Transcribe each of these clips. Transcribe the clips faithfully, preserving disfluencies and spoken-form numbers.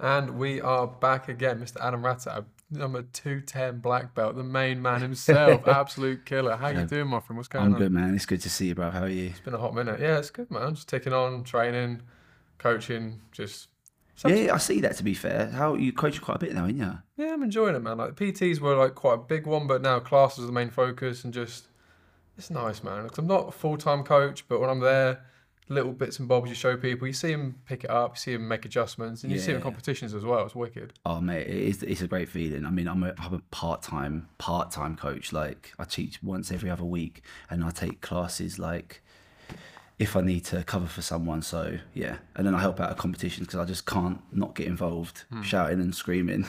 And we are back again, Mister Adam Ratta, number two ten black belt, the main man himself, absolute killer. How you Yeah, doing, my friend? What's going I'm on? good, man. It's good to see you, bro. How are you? It's been a hot minute. Yeah, it's good, man. Just taking on, training, coaching, just... Yeah, I see that, to be fair. How you coach quite a bit now, ain't you? Yeah, I'm enjoying it, man. Like, P Ts were like quite a big one, but now classes are the main focus and just... It's nice, man. Because I'm not a full-time coach, but when I'm there, little bits and bobs you show people, you see them pick it up, you see them make adjustments, and you see them in Yeah. competitions as well. It's wicked. Oh, mate, it is, it's a great feeling. I mean, I'm a, I'm a part-time, part-time coach. Like, I teach once every other week, and I take classes, like, if I need to cover for someone. So, yeah. And then I help out at competitions because I just can't not get involved, shouting and screaming.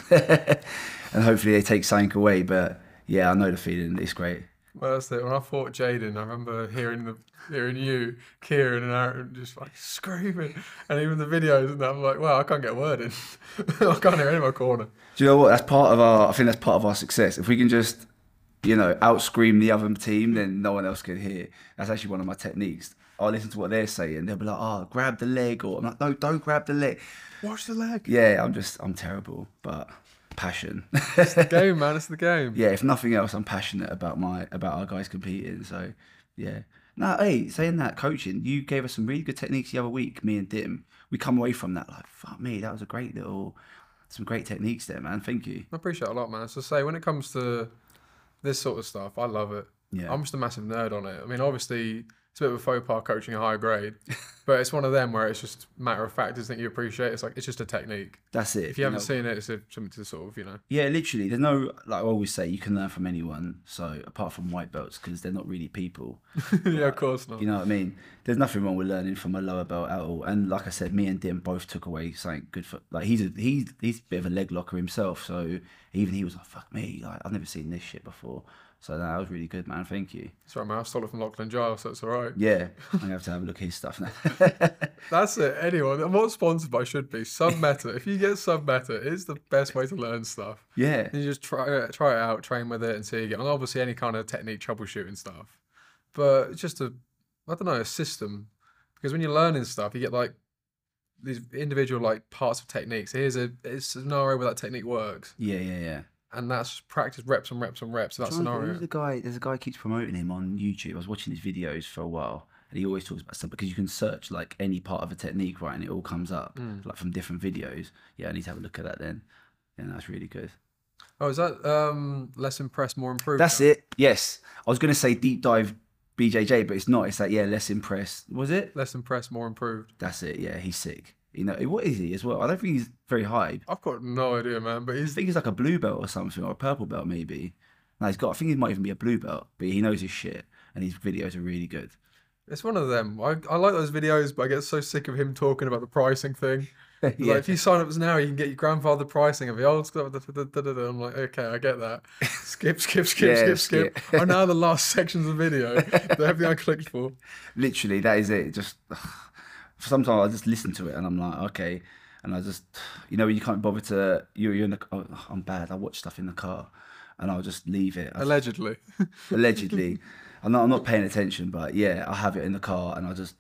And hopefully they take something away. But, yeah, I know the feeling. It's great. Well, that's it. When I fought Jaden, I remember hearing the hearing you, Kieran, and Aaron just like screaming, and even the videos and that. I'm like, wow, I can't get a word in. I can't hear any of my corner. Do you know what? That's part of our. I think that's part of our success. If we can just, you know, out scream the other team, then no one else can hear. That's actually one of my techniques. I'll listen to what they're saying. They'll be like, "Oh, grab the leg," or I'm like, "No, don't grab the leg." Watch the leg. Yeah, I'm just, I'm terrible, but passion. It's the game, man. It's the game. Yeah, if nothing else, I'm passionate about my about our guys competing. So, yeah. Now, hey, saying that, coaching, you gave us some really good techniques the other week. Me and Dim, we come away from that like, fuck me, that was a great little, some great techniques there, man. Thank you. I appreciate it a lot, man. So say when it comes to this sort of stuff, I love it. Yeah. I'm just a massive nerd on it. I mean, obviously, it's a bit of a faux pas coaching a high grade, but it's one of them where it's just matter of fact. It's that you appreciate. It's like it's just a technique. That's it. If you haven't know. seen it, it's a, something to sort of, you know. Yeah, literally. There's no, like I always say, you can learn from anyone. So apart from white belts, because they're not really people. Yeah, of course not. You know what I mean? There's nothing wrong with learning from a lower belt at all. And like I said, me and Dim both took away something good for. Like he's a he's he's a bit of a leg locker himself. So even he was like, "Fuck me! Like I've never seen this shit before." So that was really good, man. Thank you. It's all right, man. I stole it from Lachlan Giles, so it's all right. Yeah, I'm gonna have to have a look at his stuff now. That's it. Anyone, I'm not sponsored by Should Be. Sub Meta. If you get Sub Meta, it's the best way to learn stuff. Yeah, You just try it, try it out, train with it, and see you get. And obviously, any kind of technique troubleshooting stuff. But it's just a, I don't know, a system. Because when you're learning stuff, you get like these individual like parts of techniques. Here's a, a scenario where that technique works, yeah, yeah, yeah. and that's just practice reps and reps and reps. That Trying to think, scenario. Who's the guy? There's a guy who keeps promoting him on YouTube. I was watching his videos for a while, and he always talks about stuff because you can search like any part of a technique, right, and it all comes up like from different videos. Yeah, I need to have a look at that then. Yeah, that's really good. Oh, is that um, less impressed, more improved? That's it. Yes, I was gonna say deep dive B J J, but it's not. It's like yeah, less impressed. Was it? Less impressed, more improved. That's it. Yeah, he's sick. You know what is he as well? I don't think he's very high. I've got no idea, man. But I he's think he's like a blue belt or something, or a purple belt maybe. No, he's got. I think he might even be a blue belt, but he knows his shit, and his videos are really good. it's one of them. I, I like those videos, but I get so sick of him talking about the pricing thing. It's Yeah. Like if you sign up now, you can get your grandfather pricing of the old stuff. da- da- da- da- da. I'm like, okay, I get that. Skip, skip, skip, Yeah, skip, skip. skip. I know the last sections of the video. They're everything I clicked for. Literally, that is it. Just sometimes I just listen to it and I'm like, okay, and I just, you know, you can't bother to. You're, you're in the. Oh, I'm bad. I watch stuff in the car, and I'll just leave it. I, Allegedly. allegedly, I'm not. I'm not paying attention, but yeah, I have it in the car, and I just,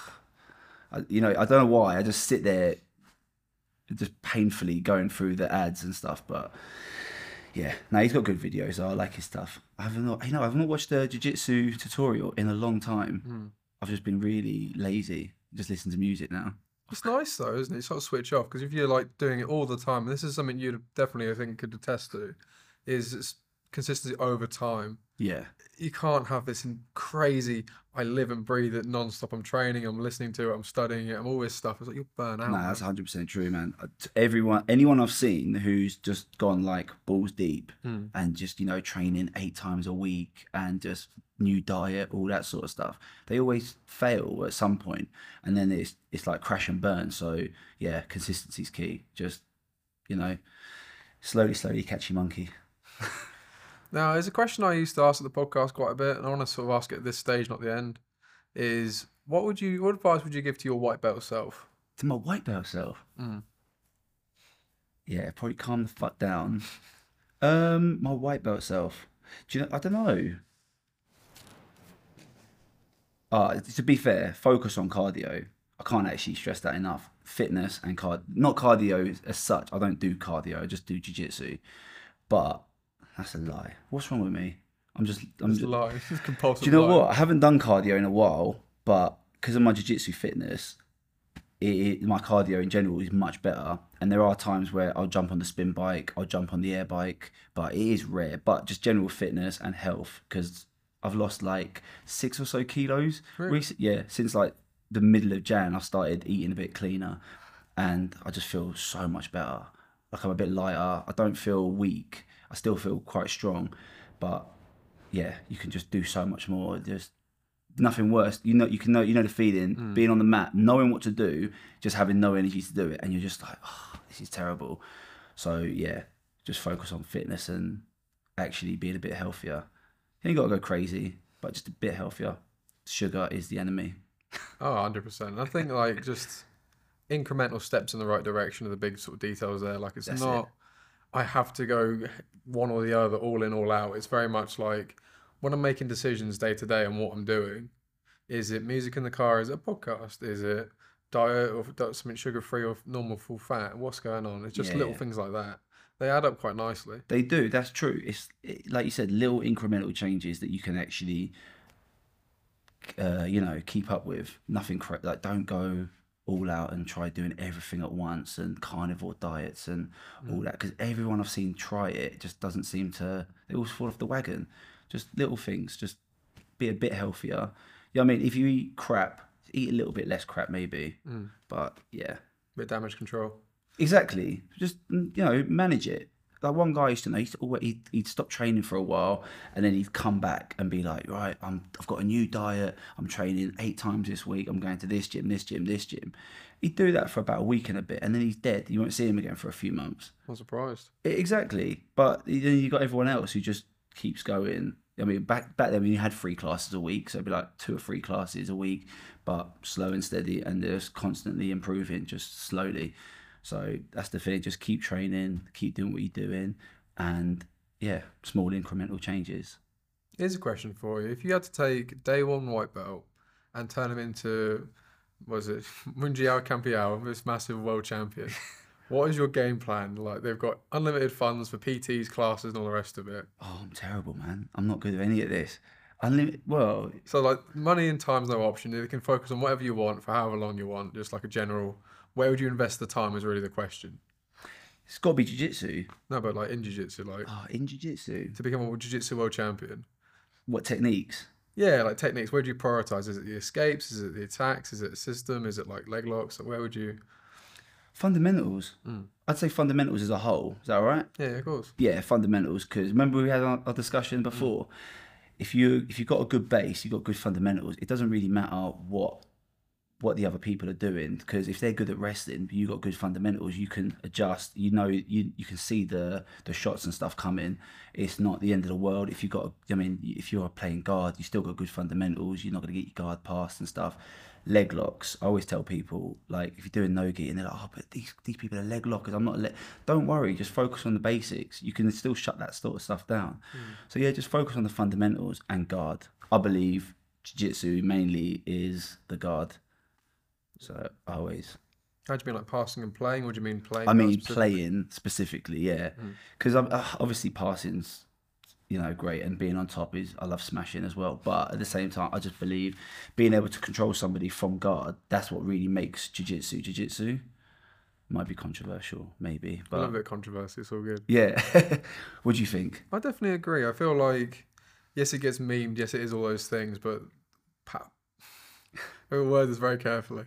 I, you know, I don't know why. I just sit there, just painfully going through the ads and stuff, but. Yeah, no, he's got good videos. So I like his stuff. I haven't, not, you know, I've not watched the jiu-jitsu tutorial in a long time. I've just been really lazy. Just listen to music now. It's nice though, isn't it? You sort of switch off because if you're like doing it all the time, and this is something you definitely I think could attest to, is it's consistency over time. Yeah, You can't have this in crazy. I live and breathe it non-stop. I'm training. I'm listening to it. I'm studying it. I'm all this stuff. It's like you'll burn out. no, man. that's one hundred percent true, man. Uh, t- Everyone, anyone I've seen who's just gone like balls deep and just, you know, training eight times a week and just new diet, all that sort of stuff, they always fail at some point, and then it's it's like crash and burn. So yeah, consistency's key. Just, you know, slowly, slowly catch your monkey. Now, there's a question I used to ask at the podcast quite a bit, and I want to sort of ask it at this stage, not the end. Is what would you, what advice would you give to your white belt self? To my white belt self. Yeah, probably calm the fuck down. Um, my white belt self. Do you know? I don't know. Uh, to be fair, focus on cardio. I can't actually stress that enough. Fitness and card, not cardio as such. I don't do cardio. I just do jiu-jitsu. But that's a lie. What's wrong with me? I'm just. I'm It's just. lying. It's compulsive. Do you know lying. what? I haven't done cardio in a while, but because of my jiu-jitsu fitness, it, it, my cardio in general is much better. And there are times where I'll jump on the spin bike, I'll jump on the air bike, but it is rare. But just general fitness and health, because I've lost like six or so kilos. Really? Recent, yeah, since like the middle of Jan, I started eating a bit cleaner, and I just feel so much better. Like I'm a bit lighter. I don't feel weak. I still feel quite strong, but yeah, you can just do so much more. There's nothing worse. You know, you can know, you know the feeling, Mm. being on the mat, knowing what to do, just having no energy to do it, and you're just like, oh, this is terrible. So yeah, just focus on fitness and actually being a bit healthier. You ain't got to go crazy, but just a bit healthier. Sugar is the enemy. Oh, one hundred percent. I think like just incremental steps in the right direction are the big sort of details there. Like it's That's not, it. I have to go one or the other, all in, all out. It's very much like when I'm making decisions day to day on what I'm doing, is it music in the car? Is it a podcast? Is it diet or di- something sugar free or normal full fat? What's going on? It's just Yeah, little yeah. things like that. They add up quite nicely. They do. That's true. It's it, like you said, little incremental changes that you can actually, uh, you know, keep up with. Nothing cra- like don't go all out and try doing everything at once and carnivore diets and all that, because everyone I've seen try it just doesn't seem to. They all fall off the wagon. Just little things. Just be a bit healthier. Yeah, I mean, if you eat crap, eat a little bit less crap maybe. Mm. But yeah, Bit damage control. exactly. Just you know, manage it. Like one guy used to know, he used to always, he'd, he'd stop training for a while, and then he'd come back and be like, right, I'm, I've got a new diet. I'm training eight times this week. I'm going to this gym, this gym, this gym. He'd do that for about a week and a bit, and then he's dead. You won't see him again for a few months. I'm surprised. I- Exactly. But then you got everyone else who just keeps going. I mean, back back then when you had three classes a week, so it'd be like two or three classes a week, but slow and steady, and they're just constantly improving, just slowly. So that's the thing. Just keep training, keep doing what you're doing, and yeah, small incremental changes. Here's a question for you. If you had to take day one white belt and turn him into, what was it, Mundial Campeão, this massive world champion, what is your game plan? Like they've got unlimited funds for P Ts, classes, and all the rest of it. Oh, I'm terrible, man. I'm not good at any of this. Unlimited. Well, So like money and time's no option. You can focus on whatever you want for however long you want. Just like a general. Where would you invest the time is really the question. it's got to be jiu-jitsu. No, but like in jiu-jitsu, like Oh, in jiu-jitsu. to become a jiu-jitsu world champion. What techniques? Yeah, like techniques. Where do you prioritize? Is it the escapes? Is it the attacks? Is it a system? Is it like leg locks? Where would you? Fundamentals. Mm. I'd say fundamentals as a whole. Is that all right? Yeah, of course. Yeah, fundamentals. Because remember we had our, our discussion before. If you if you've got a good base, you've got good fundamentals. It doesn't really matter what what the other people are doing, because if they're good at wrestling, but you've got good fundamentals, you can adjust. You know, you you can see the the shots and stuff coming. It's not the end of the world. If you've got, I mean, if you're playing guard, you still got good fundamentals. You're not going to get your guard passed and stuff. Leg locks. I always tell people, like, if you're doing no-gi and they're like, oh, but these these people are leg lockers. I'm not. Le-. Don't worry. Just focus on the basics. You can still shut that sort of stuff down. Mm. So yeah, just focus on the fundamentals and guard. I believe jiu-jitsu mainly is the guard. So always. How do you mean like passing and playing? What do you mean playing? I mean guys specifically? playing specifically, yeah. Mm. Because uh, obviously passing's, you know, great, and being on top is, I love smashing as well. But at the same time, I just believe being able to control somebody from guard, that's what really makes jiu-jitsu jiu-jitsu. Might be controversial, maybe, A little but bit controversy. It's all good. yeah. What do you think? I definitely agree. I feel like yes, it gets memed. Yes, it is all those things, but pa- every word is very carefully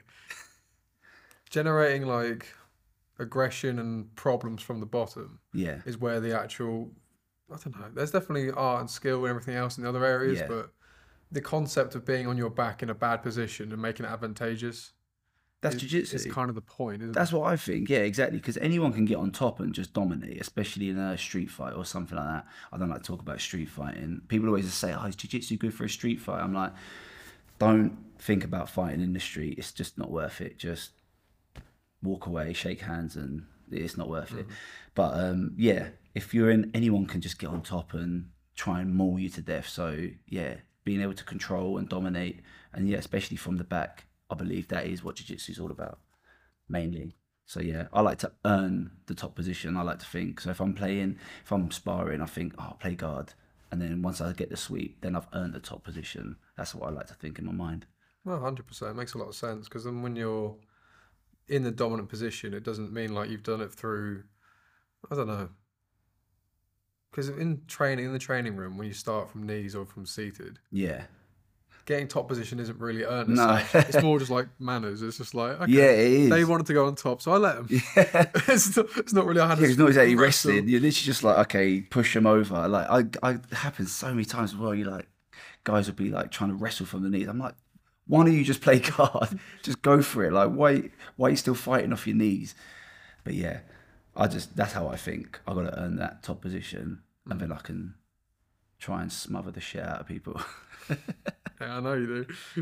generating like aggression and problems from the bottom Yeah, is where the actual, I don't know, there's definitely art and skill and everything else in the other areas, Yeah. but the concept of being on your back in a bad position and making it advantageous that's is, jiu-jitsu. is kind of the point, isn't That's what I think. Yeah, exactly. Because anyone can get on top and just dominate, especially in a street fight or something like that. I don't like to talk about street fighting. People always just say, "Oh, is jiu-jitsu good for a street fight?" I'm like, don't think about fighting in the street. It's just not worth it. Just walk away, shake hands, and it's not worth it. But um, yeah, if you're in, anyone can just get on top and try and maul you to death. So yeah, being able to control and dominate, and yeah, especially from the back, I believe that is what jiu-jitsu is all about, mainly. So yeah, I like to earn the top position. I like to think. So if I'm playing, if I'm sparring, I think, oh, I'll play guard. And then once I get the sweep, then I've earned the top position. That's what I like to think in my mind. Well, one hundred percent. It makes a lot of sense because then when you're in the dominant position, it doesn't mean like you've done it through, I don't know. Because in training, in the training room, when you start from knees or from seated, Yeah. getting top position isn't really earned as No. such. It's more just like manners. It's just like, okay, Yeah, it is. they wanted to go on top, so I let them. Yeah. it's, not, it's not really, I had Yeah, to it's not exactly wrestle. rested. You're literally just like, okay, push them over. Like, I, I, it happens so many times as well. You like, guys would be like trying to wrestle from the knees. I'm like, why don't you just play guard? Just go for it. Like, why, why are you still fighting off your knees? But yeah, I just, that's how I think. I got to earn that top position, and then I can try and smother the shit out of people. Yeah, I know you do.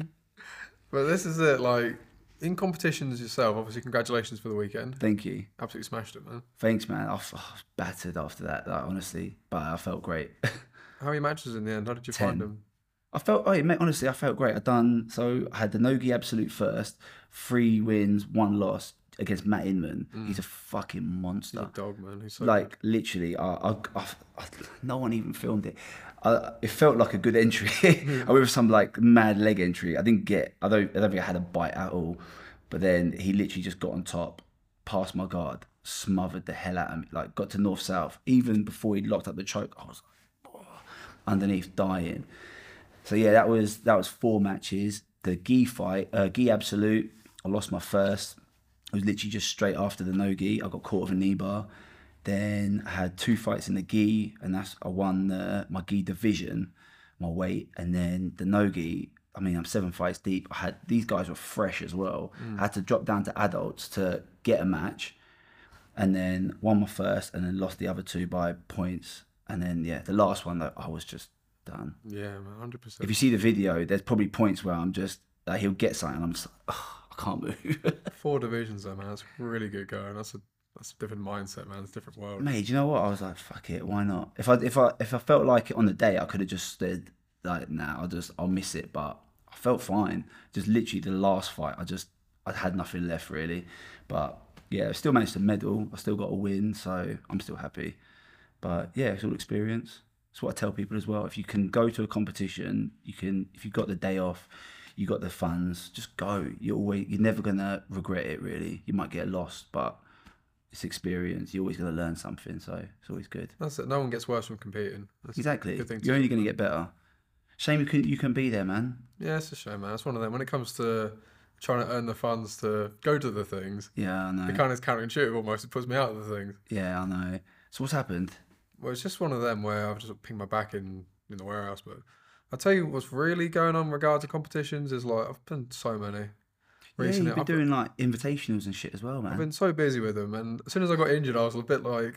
But this is it. Like in competitions yourself, obviously, congratulations for the weekend. Thank you. Absolutely smashed it, man. Thanks, man. I was, I was battered after that, like, honestly, but I felt great. How many matches in the end? How did you Ten. find them? I felt, oh, mate, honestly, I felt great. I done, so I had the Nogi Absolute first, three wins, one loss against Matt Inman. Mm. He's a fucking monster. He's a dog, man. He's so Like, literally, I, I, I, I, no one even filmed it. I, it felt like a good entry. I went with some like mad leg entry. I didn't get, I don't, I don't think I had a bite at all. But then he literally just got on top, passed my guard, smothered the hell out of me, like got to north-south. Even before he locked up the choke, I was like, oh, underneath dying. So yeah, that was that was four matches. The gi fight, uh, gi absolute, I lost my first. It was literally just straight after the no gi. I got caught with a knee bar. Then I had two fights in the gi, and that's I won the, my gi division, my weight, and then the no gi. I mean, I'm seven fights deep. I had these guys were fresh as well. Mm. I had to drop down to adults to get a match, and then won my first, and then lost the other two by points. And then yeah, the last one that I was just done. Yeah, man, one hundred percent. If you see the video, there's probably points where I'm just like, he'll get something, and I'm just like, oh, I can't move. Four divisions though, man. That's really good going. That's a that's a different mindset, man. It's a different world. Mate, you know what? I was like, fuck it, why not? If I if I if I felt like it on the day, I could have just said like, nah, I'll just I'll miss it. But I felt fine. Just literally the last fight, I just I had nothing left really. But yeah, I still managed to medal. I still got a win, so I'm still happy. But yeah, it's all experience. It's what I tell people as well. If you can go to a competition, you can. If you've got the day off, you got the funds, just go. You're always you're never gonna regret it really. You might get lost, but it's experience. You're always going to learn something, so it's always good. That's it. No one gets worse from competing. That's exactly. A good thing to You're only do. going to get better. Shame you can you can be there, man. Yeah, it's a shame, man. It's one of them. When it comes to trying to earn the funds to go to the things, Yeah, I know. it kind of is counterintuitive almost. It puts me out of the things. Yeah, I know. So what's happened? Well, it's just one of them where I've just pinged my back in, in the warehouse. But I'll tell you what's really going on in regards to competitions is like, I've been so many. Yeah, Recently. you've been I've, doing like invitationals and shit as well, man. I've been so busy with them, and as soon as I got injured, I was a bit like,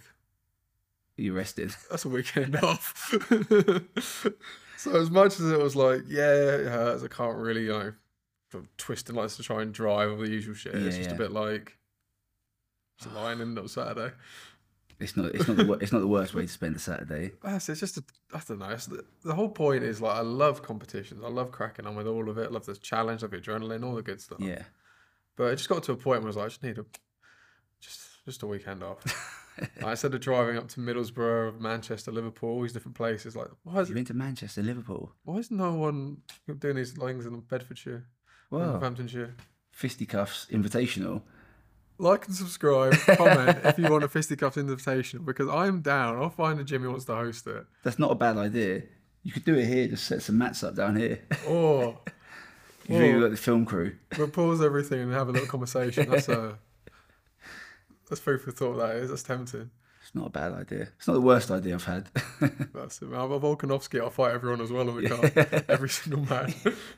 You rested. that's a weekend off. So as much as it was like, yeah, it hurts, I can't really, you know, sort of twist and likes to try and drive all the usual shit. Yeah, It's just yeah. a bit like, just lying in on Saturday. It's not. It's not the. wor- It's not the worst way to spend a Saturday. That's it's just a, I don't know. It's the, the whole point is like I love competitions. I love cracking on with all of it. I love the challenge, love the adrenaline, all the good stuff. Yeah. But it just got to a point where I was like, I just need a just just a weekend off. Like, instead of driving up to Middlesbrough, Manchester, Liverpool, all these different places, like why is You it, went to Manchester, Liverpool. why is no one doing these things in Bedfordshire, Wow. Northamptonshire? Fisticuffs Invitational. Like and subscribe, comment if you want a fisticuffs invitation because I'm down. I'll find a gym who wants to host it. That's not a bad idea. You could do it here. Just set some mats up down here. Or You've really got the film crew. we'll pause everything and have a little conversation. That's a that's food for thought. That is. That's tempting. It's not a bad idea. It's not the worst idea I've had. That's it. Man. I'm a Volkanovski. I'll fight everyone as well on the card. Every single man.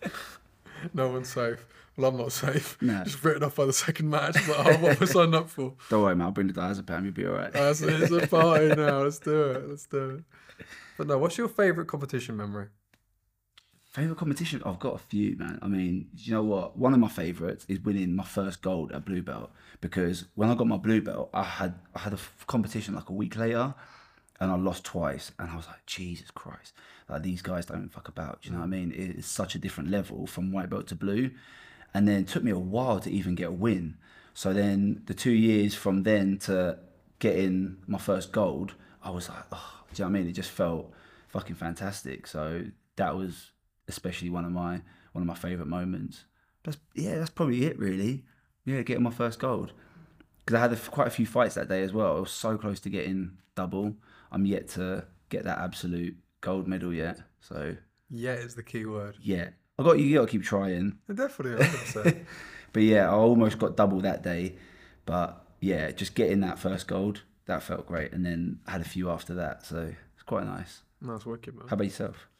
No one's safe. Well, I'm not safe. No. Just written off by the second match. Like, oh, what was I signed up for? Don't worry, man. I'll bring the diazepam. You'll be all right. That's, it's a party now. Let's do it. Let's do it. But no, what's your favourite competition memory? Favorite competition? I've got a few, man. I mean, you know what? One of my favorites is winning my first gold at blue belt because when I got my blue belt, I had I had a f- competition like a week later, and I lost twice, and I was like, Jesus Christ! Like these guys don't fuck about. Do you know what I mean? It's such a different level from white belt to blue. and then it took me a while to even get a win. So then the two years from then to getting my first gold, I was like, oh, do you know what I mean? It just felt fucking fantastic. So that was especially one of my one of my favourite moments. That's yeah, that's probably it really. Yeah, getting my first gold. Because I had a, quite a few fights that day as well. I was so close to getting double. I'm yet to get that absolute gold medal yet. So Yeah, is the key word. yeah, I got you. Got to keep trying. Definitely, one hundred percent. But yeah, I almost got double that day. But yeah, just getting that first gold, that felt great. And then I had a few after that. So it's quite nice. That's wicked, man. How about yourself?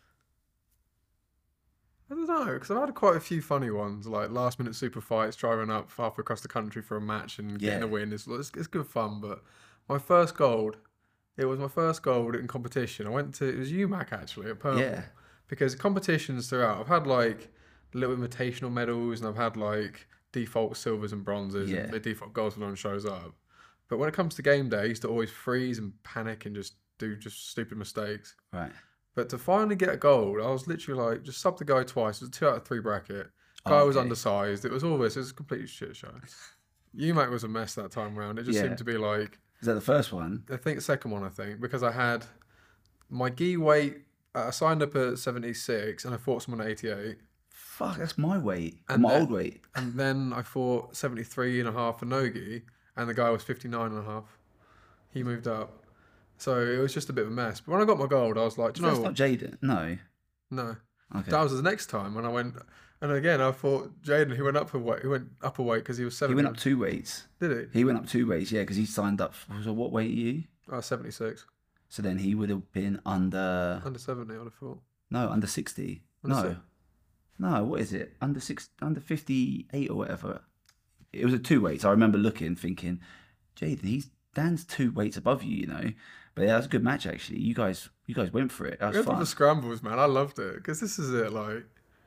I don't know, because I've had quite a few funny ones, like last minute super fights, driving up halfway across the country for a match and getting Yeah. a win. It's, it's, it's good fun, but my first gold, it was my first gold in competition. I went to, it was U M A C actually, at Purple. Yeah. Because competitions throughout, I've had like little invitational medals and I've had like default silvers and bronzes Yeah. and the default golds when no one shows up. But when it comes to game day, I used to always freeze and panic and just do just stupid mistakes. Right. But to finally get a gold, I was literally like, just subbed the guy twice. It was a two out of three bracket. Guy Oh, was okay. undersized. It was all this. It was a complete shit show. U M A C was a mess that time round. It just Yeah. seemed to be like, Is that the first one? I think the second one, I think, because I had my gi weight, uh, I signed up at seventy-six and I fought someone at eighty-eight. Fuck, that's my weight. And my that- old weight. And then I fought seventy-three and a half for no-gi and the guy was fifty-nine and a half. He moved up. So it was just a bit of a mess. But when I got my gold, I was like, do you know That's what? not Jaden. No. No. Okay. That was the next time when I went, and again I thought Jaden, he went up a weight, he went up a weight because he was He seventy. went up two weights. Did he? He went up two weights, yeah, because he signed up. For, so what weight are you? Oh, seventy-six. So then he would have been under. Under seventy, I'd have thought. No, under sixty. Under no. se- No, what is it? Under six, under fifty-eight or whatever. It was a two weights. I remember looking, thinking, Jaden, he's Dan's two weights above you, you know. But yeah, that was a good match actually. You guys, you guys went for it. That We was had fun. the scrambles, man. I loved it because this is it. Like,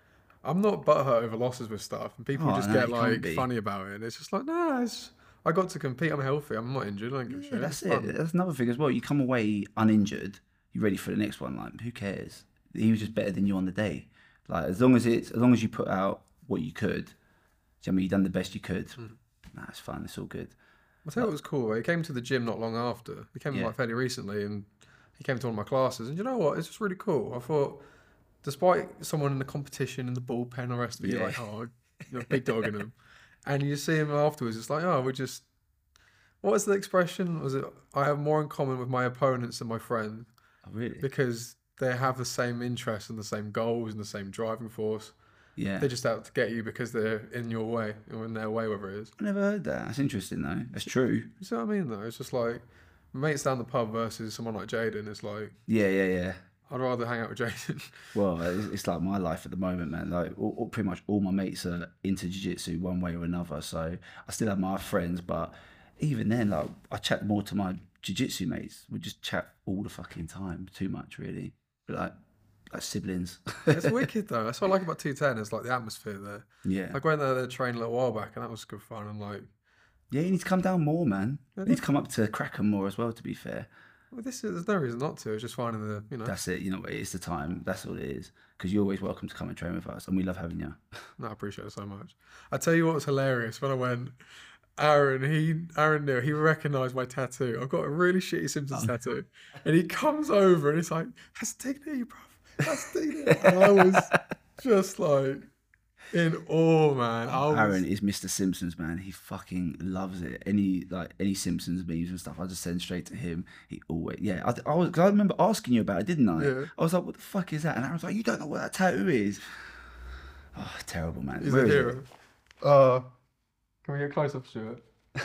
I'm not butthurt over losses with stuff, and people Oh, just no, get you can't like be. funny about it. And it's just like, nah, it's, I got to compete. I'm healthy. I'm not injured. I don't give a Yeah, shit. that's It's it. fun. That's another thing as well. You come away uninjured, you're ready for the next one. Like, who cares? He was just better than you on the day. Like, as long as it's as long as you put out what you could, do you know what I mean, you done the best you could. Mm. Nah, it's fun. It's all good. I tell you what was cool. He came to the gym not long after. He came Yeah. like fairly recently, and he came to one of my classes. And you know what? It's just really cool. I thought, despite someone in the competition and the bullpen and the rest of it, you're Yeah. like, oh, you're a big dog in him. And you see him afterwards. It's like, oh, we're just. What was the expression? Was it? I have more in common with my opponents than my friends Oh, really? because they have the same interests and the same goals and the same driving force. Yeah. They're just out to get you because they're in your way or in their way, whatever it is. I never heard that. That's interesting though. That's true. You see what I mean, though? It's just like mates down the pub versus someone like Jaden. It's like, Yeah, yeah, yeah. I'd rather hang out with Jaden. Well, it's, it's like my life at the moment, man. Like, all, all, pretty much all my mates are into jiu-jitsu one way or another. So I still have my friends, but even then, like, I chat more to my jiu-jitsu mates. We just chat all the fucking time, too much, really. But like, like siblings. It's wicked, though. That's what I like about two ten. It's like the atmosphere there. Yeah, I went there to train a little while back, and that was good fun. And like, yeah. You need to come down more, man. Yeah, You need to come up to Kraken more as well. To be fair, well, this is there's no reason not to. It's just finding the, you know. that's it. You know, it's the time. That's all it is. Because you're always welcome to come and train with us, and we love having you. No, I appreciate it so much. I tell you what was hilarious when I went. Aaron, he Aaron knew he recognised my tattoo. I've got a really shitty Simpsons tattoo, and he comes over and he's like, "That's dignity, bro. That's dignity." And I was just like in awe, man. I was, Aaron is Mister Simpsons, man. He fucking loves it. Any like any Simpsons memes and stuff, I just send straight to him. He always, yeah. I, I was, cause I remember asking you about it, didn't I? Yeah. I was like, "What the fuck is that?" And Aaron was like, "You don't know what that tattoo is." Oh, terrible, man. he's Where a is it? hero. Uh, can we get close up, Stuart?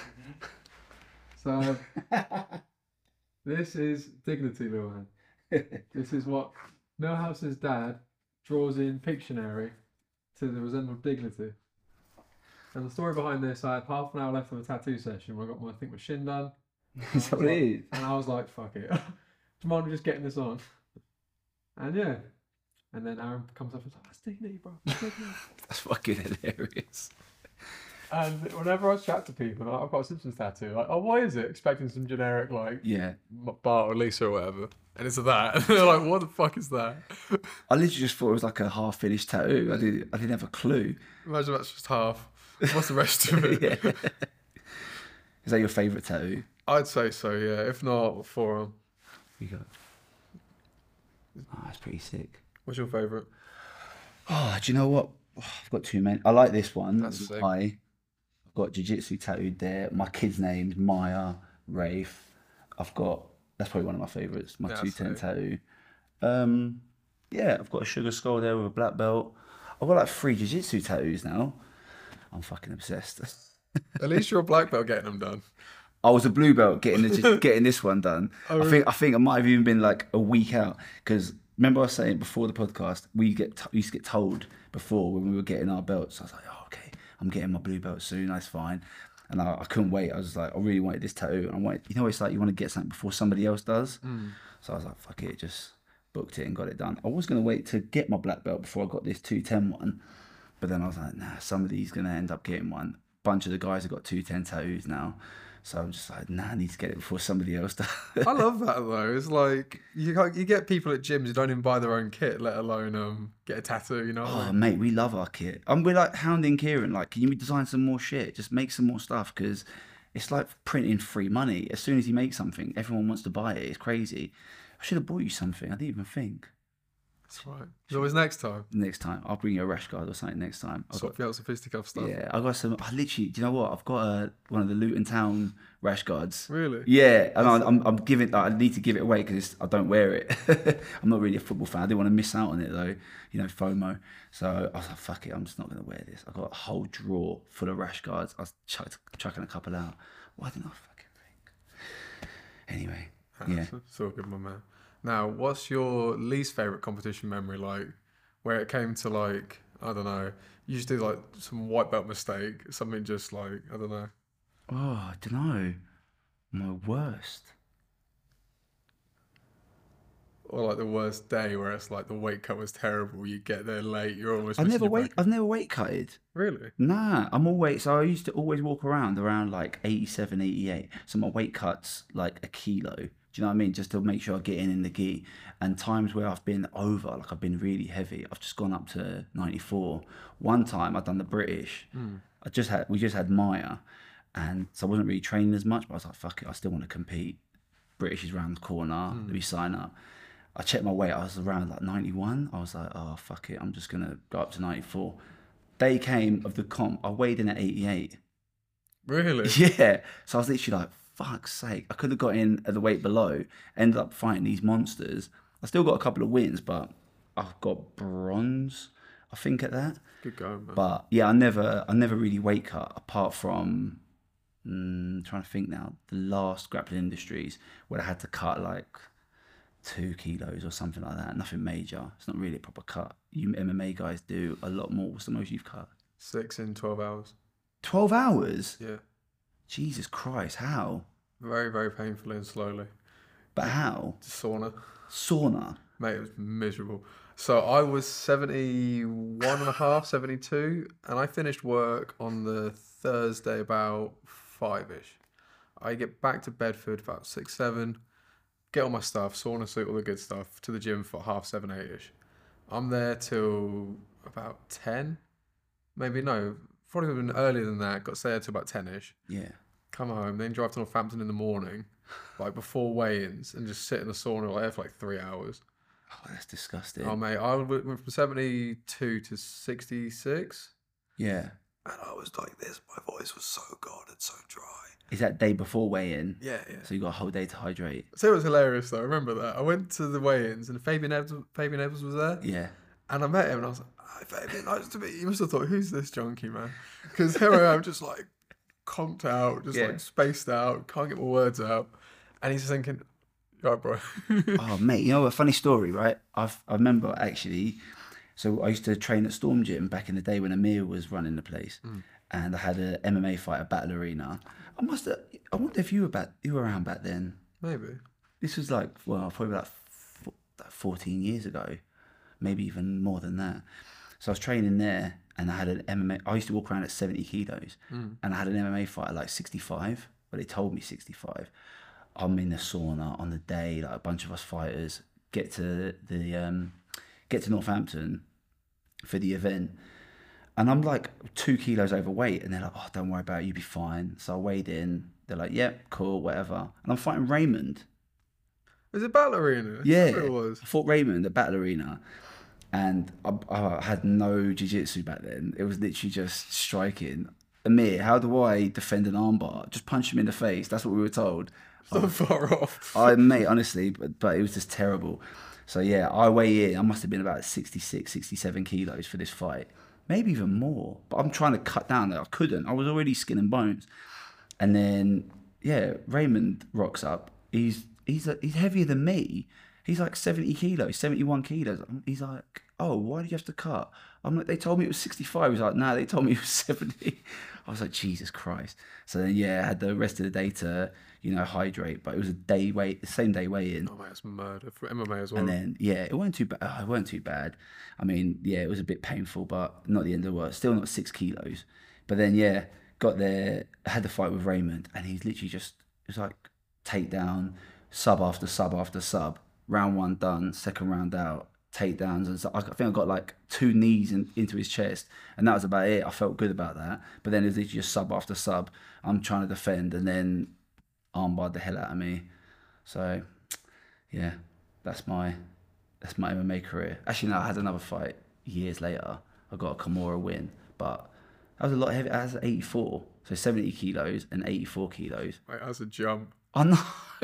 So this is dignity, little man. This is what Millhouse's dad draws in Pictionary to the resemble of dignity. And the story behind this, I had half an hour left of a tattoo session where I got my, I think, my shin done. Is that what it is? And I was like, fuck it. Do you mind just getting this on? And yeah. And then Aaron comes up and says, oh, that's dignity, bro. That's dignity." That's fucking hilarious. And whenever I chat to people, like, I've got a Simpsons tattoo. Like, oh, why is it? Expecting some generic like Yeah. M- Bart or Lisa or whatever, and it's that. And they're like, what the fuck is that? I literally just thought it was like a half finished tattoo. I didn't I didn't have a clue. Imagine that's just half. What's the rest of it? Yeah. Is that your favourite tattoo? I'd say so, yeah. If not, forearm. You got. Oh, that's pretty sick. What's your favourite? Oh, do you know what? Oh, I've got two men. I like this one. That's sick. I, I've got jiu-jitsu tattooed there. My kid's name's Maya Rafe. I've got, that's probably one of my favourites, my Yeah, two ten sick. tattoo. Um, yeah, I've got a sugar skull there with a black belt. I've got like three jiu-jitsu tattoos now. I'm fucking obsessed. At least you're a black belt getting them done. I was a blue belt getting the, getting this one done. Oh, I think I think I might have even been like a week out because remember I was saying before the podcast we get t- we used to get told before when we were getting our belts. I was like, oh okay, I'm getting my blue belt soon. That's fine. And I, I couldn't wait. I was like, I really wanted this tattoo. And I wanted, you know, it's like you want to get something before somebody else does. Mm. So I was like, fuck it, just booked it and got it done. I was gonna wait to get my black belt before I got this two ten one, but then I was like, nah, somebody's gonna end up getting one. Bunch of the guys have got two ten tattoos now. So I'm just like, nah, I need to get it before somebody else does. I love that though. It's like you got, you get people at gyms who don't even buy their own kit, let alone um get a tattoo. You know? What I Oh, mean? mate, we love our kit. And we're like hounding Kieran, like, can you design some more shit? Just make some more stuff because it's like printing free money. As soon as you make something, everyone wants to buy it. It's crazy. I should have bought you something. I didn't even think. That's right. It's always next time. Next time, I'll bring you a rash guard or something next time. I've Swap you out some fisticuff stuff. Yeah, I got some. I literally, do you know what? I've got a, one of the Luton Town rash guards. Really? Yeah, and I, I'm I'm giving. Like, I need to give it away because I don't wear it. I'm not really a football fan. I didn't want to miss out on it though. You know, FOMO. So I was like, fuck it. I'm just not gonna wear this. I got a whole drawer full of rash guards. I was chucked, chucking a couple out. Why didn't I fucking think? Anyway, yeah. It's it's all good, my man. Now, what's your least favourite competition memory like? Where it came to like, I don't know, you just did like some white belt mistake, something just like, I don't know. Oh, I don't know. My worst. Or like the worst day where it's like the weight cut was terrible, you get there late, you're almost I missing never your weight. back. I've never weight cutted. Really? Nah, I'm always, so I used to always walk around around like eighty-seven, eighty-eight. So my weight cut's like a kilo. Do you know what I mean? Just to make sure I get in in the gi. And times where I've been over, like I've been really heavy, I've just gone up to ninety-four. One time I'd done the British. Mm. I just had, we just had Maya. And so I wasn't really training as much, but I was like, fuck it, I still want to compete. British is round the corner, Mm. let me sign up. I checked my weight, I was around like ninety-one. I was like, oh, fuck it, I'm just going to go up to ninety-four. Day came of the comp, I weighed in at eighty-eight. Really? Yeah. So I was literally like, fuck's sake. I could have got in at the weight below, ended up fighting these monsters. I still got a couple of wins, but I've got bronze, I think, at that. Good going, man. But yeah, I never I never really weight cut apart from, mm, trying to think now, the last Grappling Industries where I had to cut like two kilos or something like that. Nothing major. It's not really a proper cut. You M M A guys do a lot more. What's the most you've cut? Six in twelve hours. twelve hours? Yeah. Jesus Christ, how? Very, very painfully and slowly. But how? Sauna. Sauna? Mate, it was miserable. So I was seventy-one and a half, seventy-two, and I finished work on the Thursday about five-ish. I get back to Bedford about six, seven, get all my stuff, sauna suit, all the good stuff, to the gym for half seven, eight-ish. I'm there till about ten, maybe, no, probably even earlier than that, got there till about ten-ish. Yeah. Come home, then drive to Northampton in the morning, like before weigh-ins, and just sit in the sauna like there for like three hours. Oh, that's disgusting. Oh, mate, I went from seventy-two to sixty-six. Yeah. And I was like this. My voice was so gone and so dry. Is that day before weigh-in? Yeah, yeah. So you got a whole day to hydrate? So it was hilarious, though. I remember that. I went to the weigh-ins and Fabian Evans, Fabian Evans was there. Yeah. And I met him and I was like, hi, Fabian, nice to meet you. You must have thought, who's this junkie, man? Because here I am just like conked out, just Yeah. like spaced out, can't get my words out. And he's just thinking, right, bro. Oh, mate, you know a funny story, right? I've, I remember actually, so I used to train at Storm Gym back in the day when Amir was running the place. Mm. And I had an M M A fight at Battle Arena. I must have, I wonder if you were back, you were around back then. Maybe. This was like, well, probably like, f- like fourteen years ago, maybe even more than that. So I was training there and I had an M M A. I used to walk around at seventy kilos, Mm. and I had an M M A fight at like sixty-five, but they told me sixty-five. I'm in the sauna on the day, like a bunch of us fighters get to the um, get to Northampton for the event, and I'm like two kilos overweight, and they're like, "Oh, don't worry about it, you'll be fine." So I weighed in. They're like, "Yep, yeah, cool, whatever." And I'm fighting Raymond. Was it Battle Arena? Yeah, That's what it was. I fought Raymond at Battle Arena, and I, I had no jiu-jitsu back then. It was literally just striking. Amir, how do I defend an armbar? Just punch him in the face. That's what we were told. So far off. I mate, honestly, but, but it was just terrible. So yeah, I weigh in. I must have been about sixty-six, sixty-seven kilos for this fight, maybe even more. But I'm trying to cut down there. I couldn't. I was already skin and bones. And then yeah, Raymond rocks up. He's he's a, he's heavier than me. He's like seventy kilos, seventy-one kilos. He's like, "Oh, why did you have to cut?" I'm like, "They told me it was sixty-five." He's like, "No, nah, they told me it was seventy." I was like, Jesus Christ. So then, yeah, I had the rest of the day to, you know, hydrate. But it was a day wait, the same day weigh in. Oh man, it's murder for M M A as well. And then, yeah, it weren't too bad. Oh, it weren't too bad. I mean, yeah, it was a bit painful, but not the end of the world. Still not six kilos. But then, yeah, got there, had the fight with Raymond, and he's literally just, it was like takedown, sub after sub after sub. Round one done, second round out, takedowns, and so I think I got like two knees in, into his chest, and that was about it. I felt good about that, but then it was literally just sub after sub. I'm trying to defend, and then armbarred the hell out of me. So, yeah, that's my that's my M M A career. Actually, no, I had another fight years later. I got a Kimura win, but that was a lot heavier. I was eighty-four, so seventy kilos and eighty-four kilos. Wait, that's a jump. I know.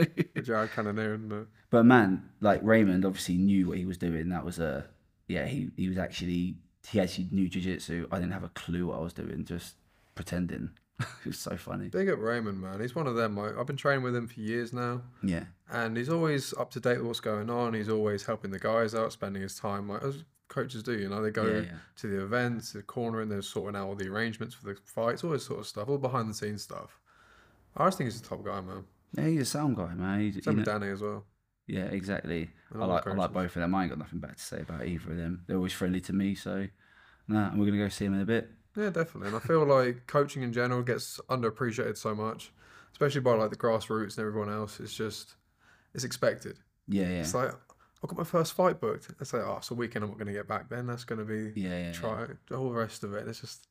Jared Cannonier, isn't it? But man, like Raymond obviously knew what he was doing. That was a, yeah, he, he was actually, he actually knew jiu-jitsu. I didn't have a clue what I was doing, just pretending. It was so funny. Big up Raymond, man. He's one of them. Like, I've been training with him for years now. Yeah. And he's always up to date with what's going on. He's always helping the guys out, spending his time, like as coaches do, you know. They go Yeah, yeah. to the events, the corner, and they're sorting out all the arrangements for the fights, all this sort of stuff, all behind the scenes stuff. I just think he's a top guy, man. Yeah, he's a sound guy, man. He's, Same you with know, Danny as well. yeah, exactly. And I all the like I like coaches. both of them. I ain't got nothing bad to say about either of them. They're always friendly to me, so nah, and we're gonna go see them in a bit. Yeah, definitely. And I feel like coaching in general gets underappreciated so much, especially by like the grassroots and everyone else. It's just, it's expected. Yeah, yeah. It's like, I've got my first fight booked. It's like, oh, it's a weekend I'm not going to get back then. That's going to be, Yeah, yeah, try all the rest of it. And it's just,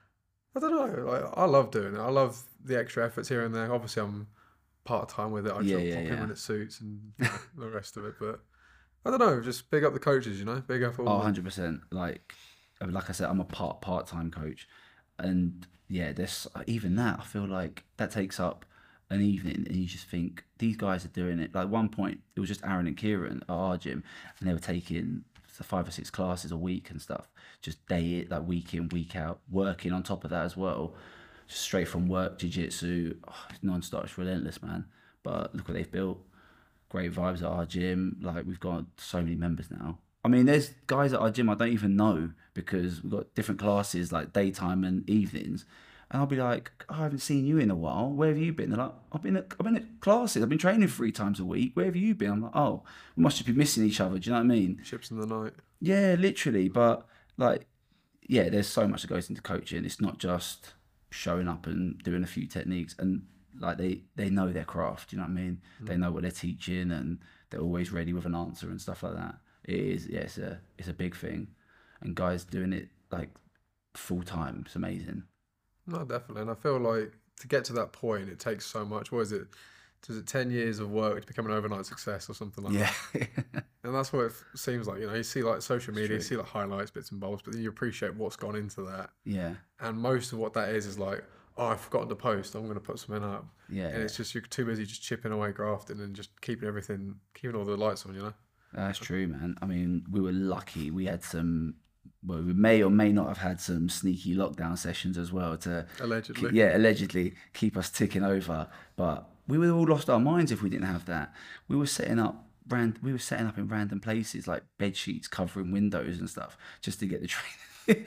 I don't know. Like, I love doing it. I love the extra efforts here and there. Obviously, I'm part-time with it. I Yeah, try to yeah, pop in yeah. when it suits and you know, the rest of it. But I don't know. Just big up the coaches, you know? Big up all Oh, the- one hundred percent. Like, I mean, like I said, I'm a part part time coach, and yeah, there's even that. I feel like that takes up an evening, and you just think these guys are doing it. Like one point, it was just Aaron and Kieran at our gym, and they were taking five or six classes a week and stuff, just day it like week in week out, working on top of that as well, just straight from work, jiu-jitsu, oh, it's non-stop, it's relentless, man. But look what they've built. Great vibes at our gym. Like we've got so many members now. I mean, there's guys at our gym I don't even know because we've got different classes like daytime and evenings. And I'll be like, oh, I haven't seen you in a while. Where have you been? They're like, I've been at, I've been at classes. I've been training three times a week. Where have you been? I'm like, oh, we must just be missing each other. Do you know what I mean? Chips in the night. Yeah, literally. But like, yeah, there's so much that goes into coaching. It's not just showing up and doing a few techniques. And like they, they know their craft. Do you know what I mean? Mm. They know what they're teaching and they're always ready with an answer and stuff like that. It is, yeah, it's a, it's a big thing. And guys doing it like full time, it's amazing. No, definitely. And I feel like to get to that point, it takes so much. What is it? Is it ten years of work to become an overnight success or something like Yeah. that? And that's what it f- seems like. You know, you see like social media, you true. see like highlights, bits and bobs, but then you appreciate what's gone into that. Yeah. And most of what that is is like, oh, I've forgotten to post. I'm going to put something up. Yeah. And it's just you're too busy just chipping away, grafting, and just keeping everything, keeping all the lights on. You know. That's true, man. I mean, we were lucky. We had some, well, we may or may not have had some sneaky lockdown sessions as well to, Allegedly. yeah, allegedly keep us ticking over. But we would have all lost our minds if we didn't have that. We were setting up, brand, we were setting up in random places like bed sheets covering windows and stuff just to get the training.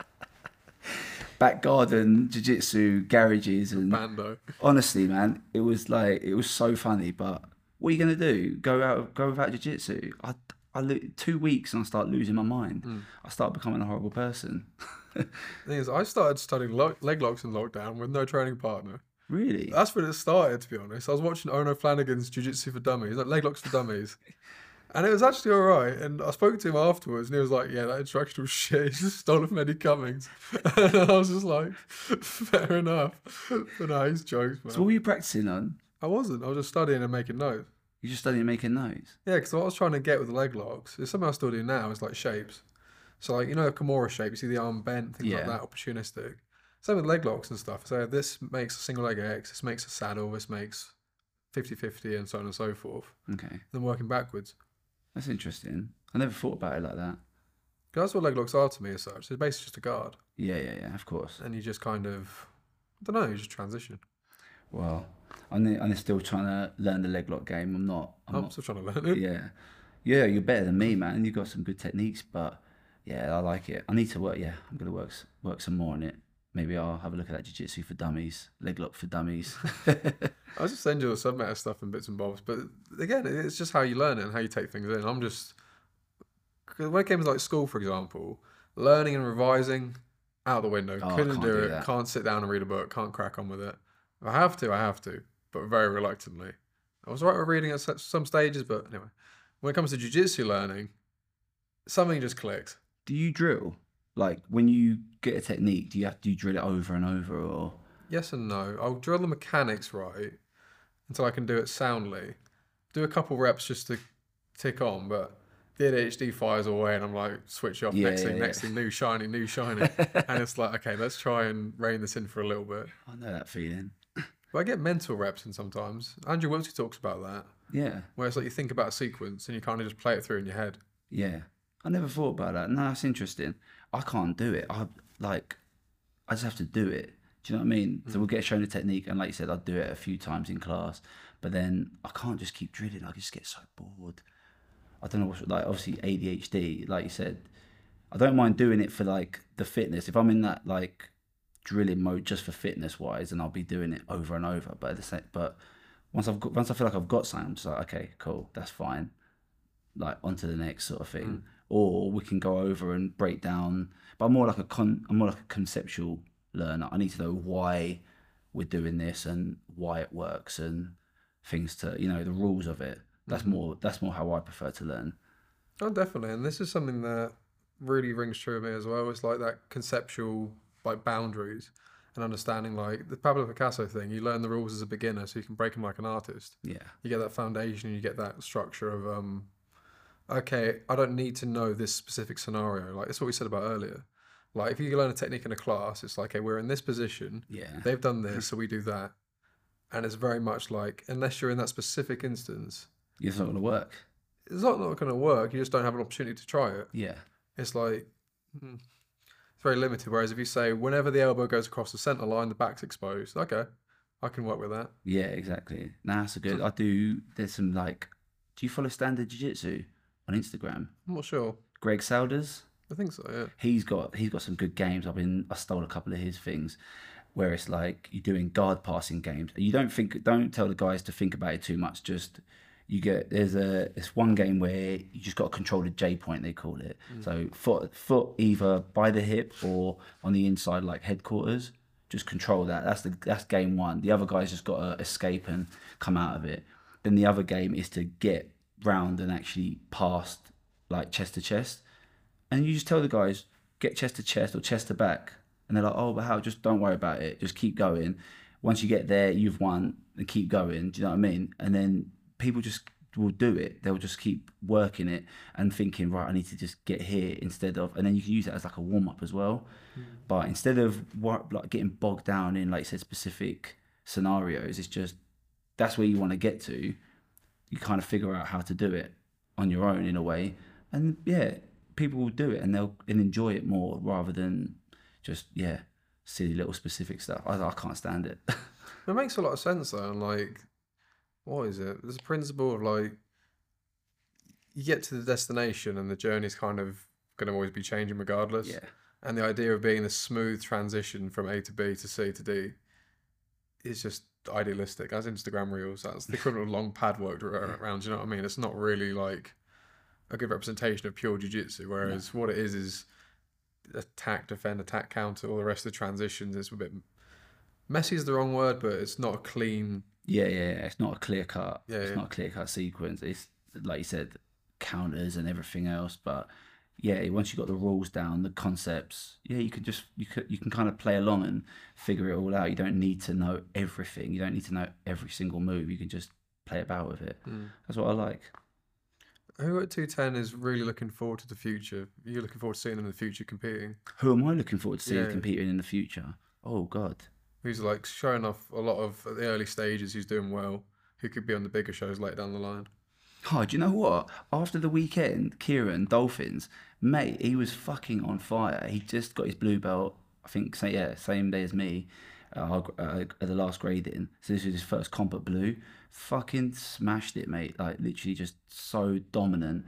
Back garden, jiu-jitsu, garages, and Bando. honestly, man, it was like it was so funny. But what are you gonna do? Go out, go without jiu-jitsu? I, I lo- two weeks and I start losing my mind. Mm. I start becoming a horrible person. The thing is, I started studying lo- leg locks in lockdown with no training partner. Really? That's when it started, to be honest. I was watching Ono Flanagan's Jiu Jitsu for Dummies, like leg locks for dummies. And it was actually all right. And I spoke to him afterwards, and he was like, "Yeah, that instructional shit. He just stole it from Eddie Cummings." And I was just like, "Fair enough." But no, he's jokes, man. So what were you practicing on? I wasn't. I was just studying and making notes. You just studying making notes? Yeah, because what I was trying to get with the leg locks is something I still do now. Is like shapes. So like you know, the Kimura shape. You see the arm bent, things like Yeah. that, opportunistic. Same with leg locks and stuff. So this makes a single leg X. This makes a saddle. This makes fifty-fifty, and so on and so forth. Okay. Then working backwards. That's interesting. I never thought about it like that. 'Cause that's what leg locks are to me as such. It's basically just a guard. Yeah, yeah, yeah, of course. And you just kind of, I don't know, you just transition. Well, I'm, I'm still trying to learn the leg lock game. I'm not. I'm, I'm not. still trying to learn it. Yeah. Yeah, you're better than me, man. You've got some good techniques, but yeah, I like it. I need to work. Yeah, I'm gonna work s- work some more on it. Maybe I'll have a look at that jiu-jitsu for dummies, leg lock for dummies. I'll just send you the submatter stuff and bits and bobs. But again, it's just how you learn it and how you take things in. I'm just, 'cause when it came to like school, for example, learning and revising, out the window. Oh, I Couldn't can't do do it. that. Can't sit down and read a book. Can't crack on with it. If I have to, I have to, but very reluctantly. I was right with reading at s- some stages, but anyway, when it comes to jiu-jitsu learning, something just clicked. Do you drill? Like when you get a technique, do you have to do you drill it over and over, or Yes and no. I'll drill the mechanics right until I can do it soundly. Do a couple reps just to tick on, but the A D H D fires away and I'm like, switch off. Yeah, next thing, yeah, next yeah. thing, new shiny, new shiny. And it's like, okay, let's try and rein this in for a little bit. I know that feeling. But I get mental reps in sometimes. Andrew Wiltsey talks about that, Yeah, where it's like you think about a sequence and you kind of just play it through in your head. yeah. I never thought about that. No, that's interesting. I can't do it. I like, I just have to do it. Do you know what I mean? So we'll get shown a technique, and like you said, I'll do it a few times in class, but then I can't just keep drilling. I just get so bored. I don't know what's like. Obviously, A D H D, like you said, I don't mind doing it for like the fitness. If I'm in that like drilling mode just for fitness wise, and I'll be doing it over and over. But at the same, but once I've got, once I feel like I've got something, I'm just like, okay, cool, that's fine. Like onto the next sort of thing, or we can go over and break down. But I'm more like a con. I'm more like a conceptual learner. I need to know why we're doing this and why it works and things to you know the rules of it. That's more. That's more how I prefer to learn. Oh, definitely. And this is something that really rings true to me as well. It's like that conceptual like boundaries and understanding like the Pablo Picasso thing. You learn the rules as a beginner so you can break them like an artist. Yeah, You get that foundation, you get that structure of um okay, I don't need to know this specific scenario. Like that's what we said about earlier. Like if you learn a technique in a class, it's like, okay, we're in this position, yeah, they've done this, so we do that. And it's very much like unless you're in that specific instance, it's not gonna work. it's not, not going to work. You just don't have an opportunity to try it. Yeah, It's like hmm, it's very limited. Whereas if you say whenever the elbow goes across the center line, the back's exposed. Okay, I can work with that. yeah, exactly. Nah, that's a good. I do. There's some like. Do you follow Standard Jiu Jitsu on Instagram? I'm not sure. Greg Souders. I think so. Yeah. He's got he's got some good games. I've been I stole a couple of his things, where it's like you're doing guard passing games. You don't think don't tell the guys to think about it too much. Just you get there's a it's one game where you just got to control the J point they call it. So foot foot either by the hip or on the inside like headquarters. Just control that. That's the that's game one. The other guy's just got to escape and come out of it. Then the other game is to get round and actually past like chest to chest. And you just tell the guys, get chest to chest or chest to back. And they're like, oh, but how? Just don't worry about it. Just keep going. Once you get there, you've won and keep going. Do you know what I mean? And then people just will do it. They'll just keep working it and thinking, right, I need to just get here instead of, and then you can use it as like a warm up as well. Mm. But instead of what, like getting bogged down in, like I said, specific scenarios, it's just, that's where you want to get to. You kind of figure out how to do it on your own in a way. And yeah, people will do it and they'll and enjoy it more rather than just yeah silly little specific stuff. I, I can't stand it. It makes a lot of sense though. And like, what is it? There's a principle of like, you get to the destination and the journey's kind of going to always be changing regardless. Yeah. And the idea of being a smooth transition from A to B to C to D is just idealistic. As Instagram reels, that's the equivalent of long pad work around. You know what I mean? It's not really like a good representation of pure jiu-jitsu. Whereas no. what it is is attack, defend, attack, counter, all the rest of the transitions. It's a bit messy is the wrong word, but it's not a clean. Yeah, yeah, yeah. It's not a clear cut. Yeah, it's yeah. not a clear cut sequence. It's like you said, counters and everything else. But yeah, once you got the rules down, the concepts, yeah, you can just you can you can kind of play along and figure it all out. You don't need to know everything. You don't need to know every single move. You can just play about with it. Mm. That's what I like. Who at two ten is really looking forward to the future? You're looking forward to seeing them in the future competing. Who am I looking forward to seeing Yeah. competing in the future? Oh God. Who's like showing off a lot of at the early stages, who's doing well, who could be on the bigger shows later down the line. Oh, do you know what? After the weekend, Kieran Dolphins, mate, he was fucking on fire. He just got his blue belt. I think, say yeah, same day as me, uh, uh, at the last grading. So this was his first comp at blue. Fucking smashed it, mate. Like literally, just so dominant.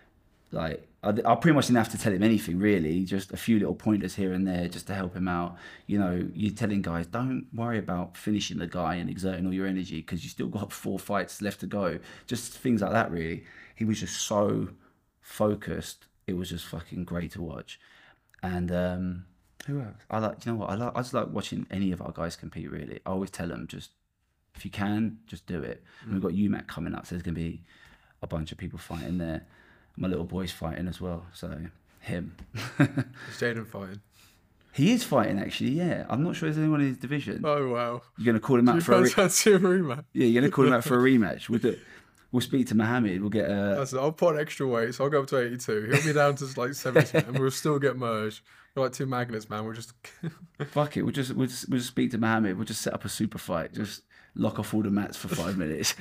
Like I, I pretty much didn't have to tell him anything really. Just a few little pointers here and there, just to help him out. You know, you're telling guys, don't worry about finishing the guy and exerting all your energy because you still got four fights left to go. Just things like that, really. He was just so focused. It was just fucking great to watch. And um, who else? I like. You know what? I like. I just like watching any of our guys compete. Really, I always tell them, just if you can, just do it. And we've got U M A C coming up, so there's gonna be a bunch of people fighting there. My little boy's fighting as well, so him. Is Jaden fighting? He is fighting actually, yeah. I'm not sure there's anyone in his division. Oh wow! You're gonna call him Do out you for a re- fancy a rematch? yeah. You're gonna call him out for a rematch. We'll do. We'll speak to Mohammed. We'll get a. That's it. I'll put an extra weight, so I'll go up to eighty-two. He'll be down to like seventy, and we'll still get merged. We're like two magnets, man. We'll just Fuck it. We'll just we'll just, we'll just speak to Mohammed. We'll just set up a super fight. Just lock off all the mats for five minutes.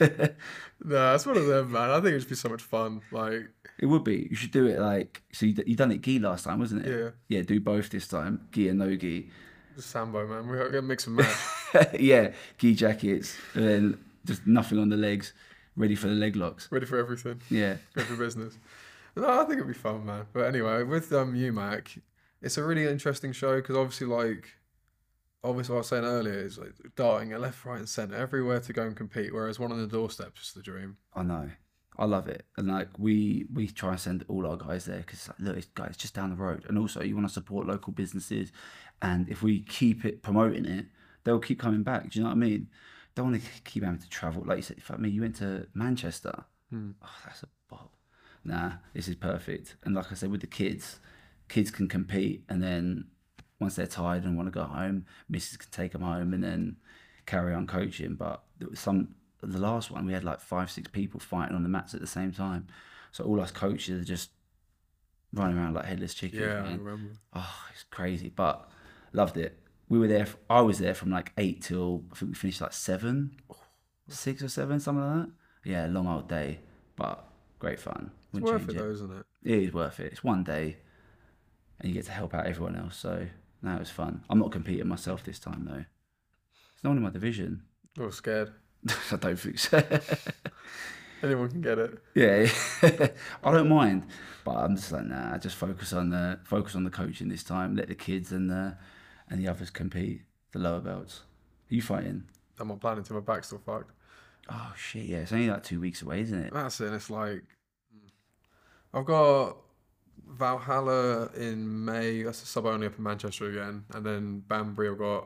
nah. It's one of them, man. I think it'd just be so much fun. Like It would be. You should do it like so. You you done it gi last time, wasn't it? Yeah. Yeah. Do both this time, gi and no gi. just Sambo, man. We're gonna mix and match. Yeah, gi jackets and then just nothing on the legs, ready for the leg locks. Ready for everything. Yeah. Go for business. No, I think it'd be fun, man. But anyway, with um U M A C, it's a really interesting show because obviously, like, obviously, what I was saying earlier is like darting at left, right, and centre, everywhere to go and compete. Whereas one on the doorstep is the dream. I know. I love it. And like we we try and send all our guys there because like, look, it's, guys, just down the road. And also you want to support local businesses. And if we keep it promoting it, they'll keep coming back. Do you know what I mean? Don't want to keep having to travel. Like you said, if I mean you went to Manchester. Hmm. Oh, that's a bob. Nah, this is perfect. And like I said, with the kids, kids can compete and then once they're tired and want to go home, missus can take them home and then carry on coaching. But there was some the last one we had like five, six people fighting on the mats at the same time. So all us coaches are just running around like headless chickens. Yeah, I man. remember. Oh, it's crazy. But loved it. We were there. I was there from like eight till I think we finished like seven, six or seven, something like that. Yeah, long old day, but great fun. It's Wouldn't worth change it though, isn't it? It is worth it. It's one day, and you get to help out everyone else. So no, it was fun. I'm not competing myself this time though. There's no one in my division. I was scared. I don't think so. Anyone can get it. Yeah, I don't mind, but I'm just like nah. Just focus on the focus on the coaching this time. Let the kids and the and the others compete. The lower belts. Are you fighting? I'm not planning to. My back's still fucked. Oh shit! Yeah, it's only like two weeks away, isn't it? That's it. And it's like I've got Valhalla in May. That's a sub only up in Manchester again, and then Banbury. I've got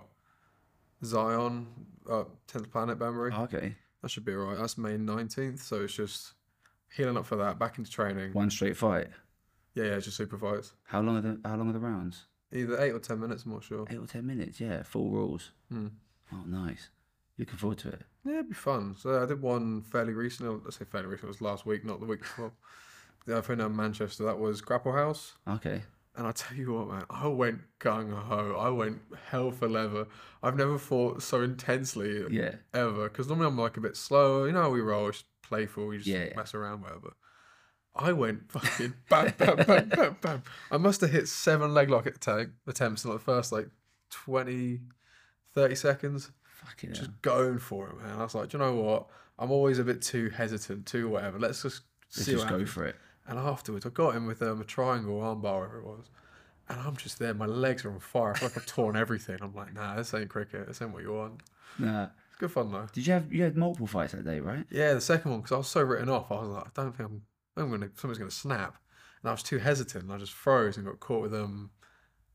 Zion, uh, tenth Planet Banbury. Oh, okay. That should be alright. That's May nineteenth, so it's just healing up for that. Back into training. One straight fight. Yeah, yeah, just super fights. How long are the How long are the rounds? Either eight or ten minutes. I'm not sure. Eight or ten minutes. Yeah, full rules. Hmm. Oh, nice. Looking forward to it. Yeah, it'd be fun. So I did one fairly recently. Let's say fairly recent. It was last week, not the week before. Yeah, I think in Manchester. That was Grapple House. Okay. And I tell you what, man, I went gung ho. I went hell for leather. I've never fought so intensely Yeah. ever. Because normally I'm like a bit slower. You know how we roll, it's playful. We just Yeah, yeah. mess around, whatever. I went fucking bam, bam, bam, bam, bam. I must have hit seven leg lock attack attempts in like the first like twenty, thirty seconds. Fucking hell. Just going for it, man. I was like, do you know what? I'm always a bit too hesitant, too whatever. Let's just Let's see just what go happens. for it. And afterwards, I got him with um, a triangle armbar, whatever it was. And I'm just there. My legs are on fire. I feel like I've torn everything. I'm like, nah, this ain't cricket. This ain't what you want. Nah. It's good fun, though. Did you have you had multiple fights that day, right? Yeah, the second one, because I was so written off, I was like, I don't think I'm, I'm gonna, something's going to snap. And I was too hesitant. And I just froze and got caught with um,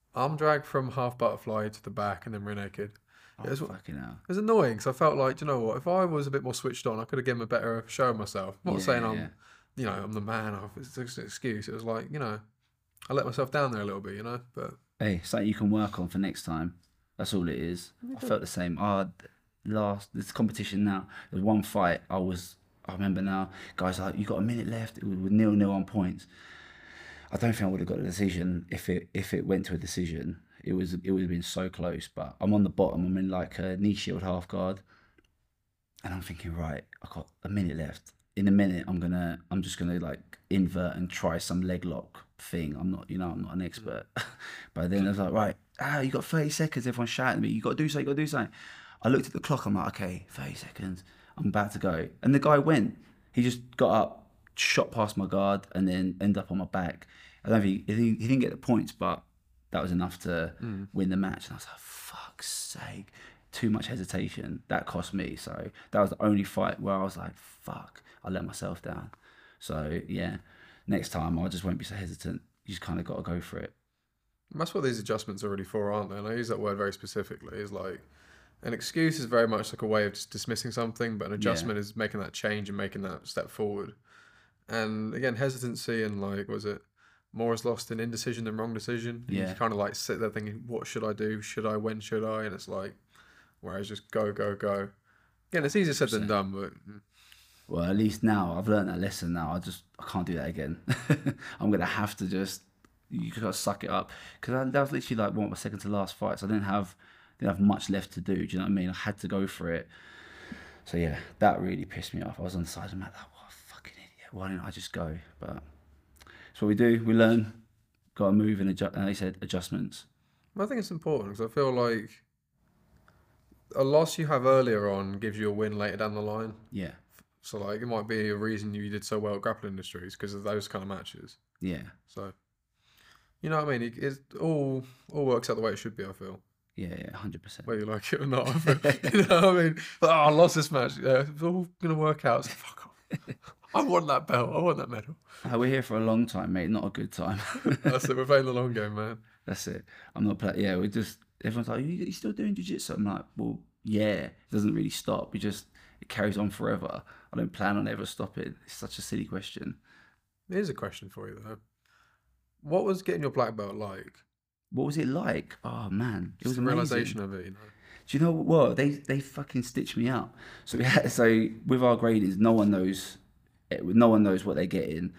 arm drag from half butterfly to the back and then rear naked. Oh, It was, it fucking hell. was annoying because I felt like, do you know what? If I was a bit more switched on, I could have given a better show of myself. I'm not Yeah, saying yeah, yeah. I'm, you know, I'm the man. Of It's just an excuse. It was like, you know, I let myself down there a little bit, you know. But Hey, something you can work on for next time. That's all it is. I felt the same. Oh, last this competition now. There's one fight. I was. I remember now. Guys, are like, you got a minute left. It was nil nil on points. I don't think I would have got a decision if it if it went to a decision. It was it would have been so close. But I'm on the bottom. I'm in like a knee shield half guard, and I'm thinking, right, I got a minute left. In a minute, I'm gonna I'm just gonna like invert and try some leg lock thing. I'm not, you know, I'm not an expert. But then I was like, right, ah, you got thirty seconds. Everyone's shouting at me. You got to do something. You got to do something. I looked at the clock. I'm like, okay, thirty seconds. I'm about to go. And the guy went. He just got up, shot past my guard, and then ended up on my back. I don't think he, he he didn't get the points, but that was enough to win the match. And I was like, fuck's sake. Too much hesitation. That cost me. So that was the only fight where I was like, fuck, I let myself down. So yeah, next time I just won't be so hesitant. You just kind of got to go for it. that's what these adjustments are really for, aren't they? And I use that word very specifically. Is like an excuse is very much like a way of just dismissing something, but an adjustment is making that change and making that step forward. And again, hesitancy and like, was it more is lost in indecision than wrong decision? You Yeah. kind of like sit there thinking, what should I do? Should I? When should I? And it's like, whereas just go, go, go. Again, it's easier said than done, but mm, Well, at least now I've learned that lesson. Now I just I can't do that again. I'm gonna have to just you gotta suck it up because that was literally like one of my second to last fights. I didn't have didn't have much left to do. Do you know what I mean? I had to go for it. So yeah, that really pissed me off. I was on the side of my like, what a fucking idiot. Why didn't I just go? But that's what we do. We learn. Got to move and adjust. And they said adjustments. I think it's important because I feel like a loss you have earlier on gives you a win later down the line. Yeah, So like it might be a reason you did so well at Grappling Industries because of those kind of matches. yeah, So you know what I mean? It, it all all works out the way it should be. I feel yeah, yeah, hundred percent. whether you like it or not. I feel, you know what I mean? Like, oh, I lost this match. Yeah, it's all gonna work out. So fuck off. I want that belt. I want that medal. We're here for a long time, mate. Not a good time. That's it. We're playing the long game, man. That's it. I'm not playing. Yeah, we just everyone's like, you, you still doing jiu-jitsu? I'm like, well, yeah. It doesn't really stop. It just it carries on forever. I don't plan on ever stopping. It's such a silly question. Here's a question for you though. What was getting your black belt like? What was it like? Oh man, it Just was the amazing. realization of it, you know. Do you know what? They they fucking stitched me up. So we had, so with our gradings, no one knows, no one knows what they're getting,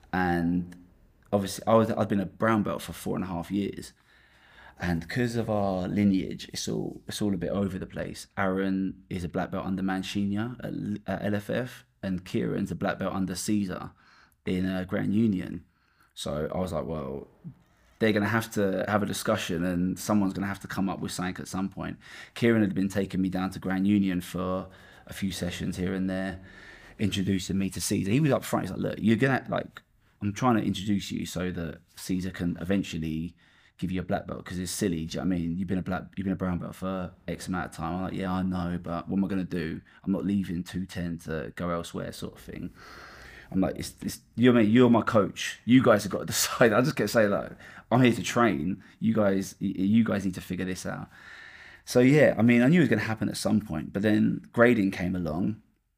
and obviously I was I'd been a brown belt for four and a half years, and because of our lineage, it's all it's all a bit over the place. Aaron is a black belt under Mancini at, at L F F, and Kieran's a black belt under Caesar in uh, Grand Union. So I was like, well, they're going to have to have a discussion and someone's going to have to come up with something at some point. Kieran had been taking me down to Grand Union for a few sessions here and there, introducing me to Caesar. He was up front. He's like, look, you're going to, like, I'm trying to introduce you so that Caesar can eventually give you a black belt because it's silly. Do you know what I mean? You've been a black, you've been a brown belt for X amount of time. I'm like, yeah, I know, but what am I going to do? I'm not leaving two ten to go elsewhere sort of thing. I'm like, it's, it's you're, you're my coach. You guys have got to decide. I just kept saying, like, I'm here to train. You guys, you guys need to figure this out. So yeah, I mean, I knew it was going to happen at some point. But then grading came along,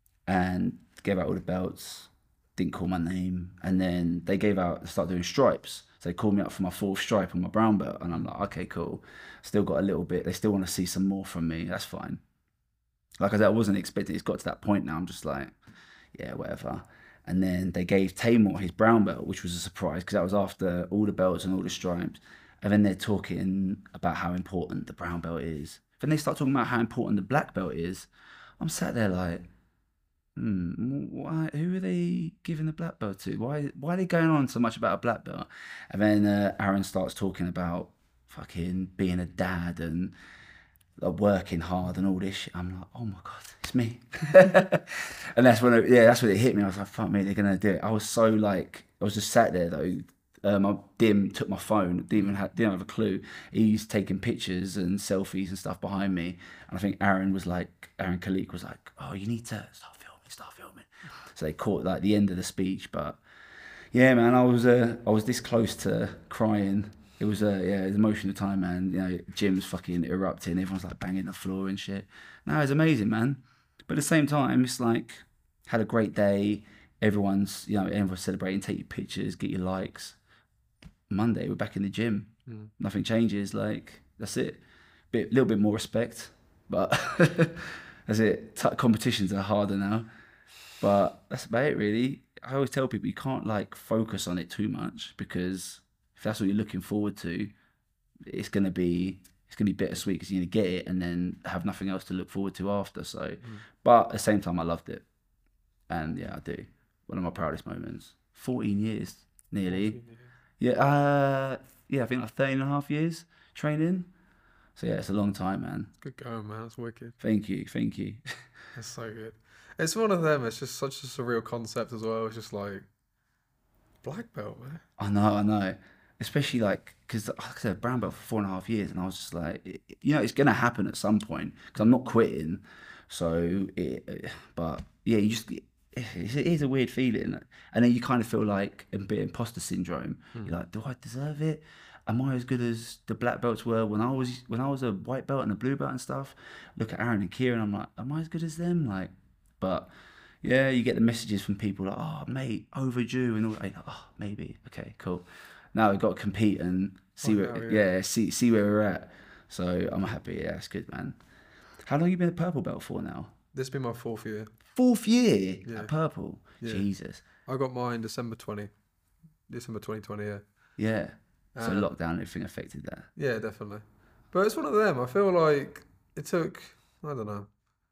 and gave out all the belts. Didn't call my name, and then they gave out, started doing stripes. So they called me up for my fourth stripe on my brown belt, and I'm like, okay, cool. Still got a little bit. They still want to see some more from me. That's fine. Like I said, I wasn't expecting. It's got to that point now. I'm just like, yeah, whatever. And then they gave Tamor his brown belt, which was a surprise because that was after all the belts and all the stripes. And then they're talking about how important the brown belt is. Then they start talking about how important the black belt is. I'm sat there like, hmm, why, who are they giving the black belt to? Why, why are they going on so much about a black belt? And then uh, Aaron starts talking about fucking being a dad and like, working hard and all this shit. I'm like, oh my God, it's me. And that's when, it, yeah, that's when it hit me. I was like, fuck me, they're gonna do it. I was so like, I was just sat there though. Um, my Dim took my phone, didn't even have, didn't have a clue. He's taking pictures and selfies and stuff behind me. And I think Aaron was like, Aaron Khalik was like, oh, you need to start filming, start filming. So they caught like the end of the speech. But yeah, man, I was uh, I was this close to crying. It was a yeah, it was an emotional time, man. You know, gym's fucking erupting. Everyone's like banging the floor and shit. No, it's amazing, man. But at the same time, it's like had a great day. Everyone's you know everyone's celebrating. Take your pictures, get your likes. Monday, we're back in the gym. Mm. Nothing changes. Like that's it. Bit little bit more respect, but that's it. T- competitions are harder now, but that's about it, really. I always tell people you can't like focus on it too much because if that's what you're looking forward to, it's gonna be it's gonna be bittersweet because you're gonna get it and then have nothing else to look forward to after. So, mm. but at the same time, I loved it, and yeah, I do. One of my proudest moments. Fourteen years, nearly. fourteen years. Yeah, uh, yeah, I think like thirteen and a half years training. So yeah, it's a long time, man. Good going, man. That's wicked. Thank you, thank you. That's so good. It's one of them. It's just such a surreal concept as well. It's just like black belt, man. I know, I know. Especially like because like I said, brown belt for four and a half years, and I was just like, you know, it's gonna happen at some point because I'm not quitting. So, it, but yeah, you just. It is a weird feeling, and then you kind of feel like a bit imposter syndrome. Mm. You're like, do I deserve it? Am I as good as the black belts were when I was when I was a white belt and a blue belt and stuff? Look at Aaron and Kieran, I'm like, am I as good as them? Like, but yeah, you get the messages from people like, oh mate, overdue, and all. Like, oh, maybe, okay, cool. Now we've got to compete and see oh, where, no, yeah. yeah, see see where we're at. So I'm happy. Yeah, it's good, man. How long have you been a purple belt for now? This has been my fourth year. Fourth year yeah. at purple. Yeah. Jesus. I got mine December twentieth. December twenty twenty, yeah. Yeah. So um, lockdown, everything affected that. Yeah, definitely. But it's one of them. I feel like it took, I don't know.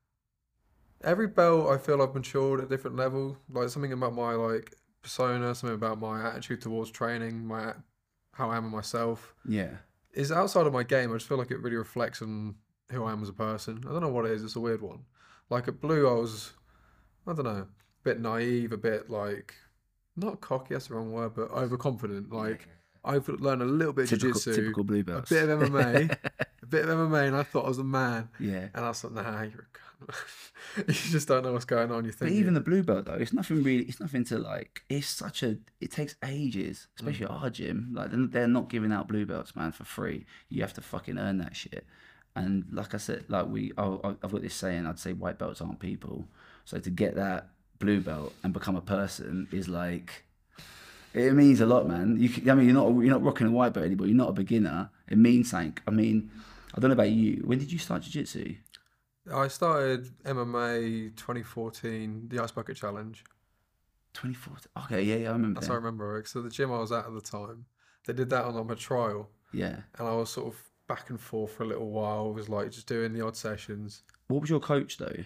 Every belt I feel I've matured at a different level. Like something about my like persona, something about my attitude towards training, my how I am with myself. Yeah. Is outside of my game. I just feel like it really reflects on who I am as a person. I don't know what it is. It's a weird one. Like at blue, I was, I don't know, a bit naive, a bit like, not cocky, that's the wrong word, but overconfident. Like, I've learned a little bit of typical, jiu-jitsu, typical blue belts. A bit of M M A, a bit of M M A, and I thought I was a man. Yeah. And I was like, nah, you're a cunt. You just don't know what's going on. You think. But even the blue belt, though, it's nothing really, it's nothing to like, it's such a, it takes ages, especially mm. at our gym. Like, they're not giving out blue belts, man, for free. You have to fucking earn that shit. And like I said, like we, oh, I've got this saying, I'd say white belts aren't people. So to get that blue belt and become a person is like, it means a lot, man. You can, I mean, you're not, you're not rocking a white belt anymore. You're not a beginner. It means something. I mean, I don't know about you. When did you start jiu-jitsu? I started M M A twenty fourteen, the Ice Bucket Challenge. twenty fourteen. Okay, yeah, yeah, I remember. That's how I remember it. So the gym I was at at the time, they did that on like, a trial. Yeah. And I was sort of back and forth for a little while. It was like just doing the odd sessions. What was your coach though?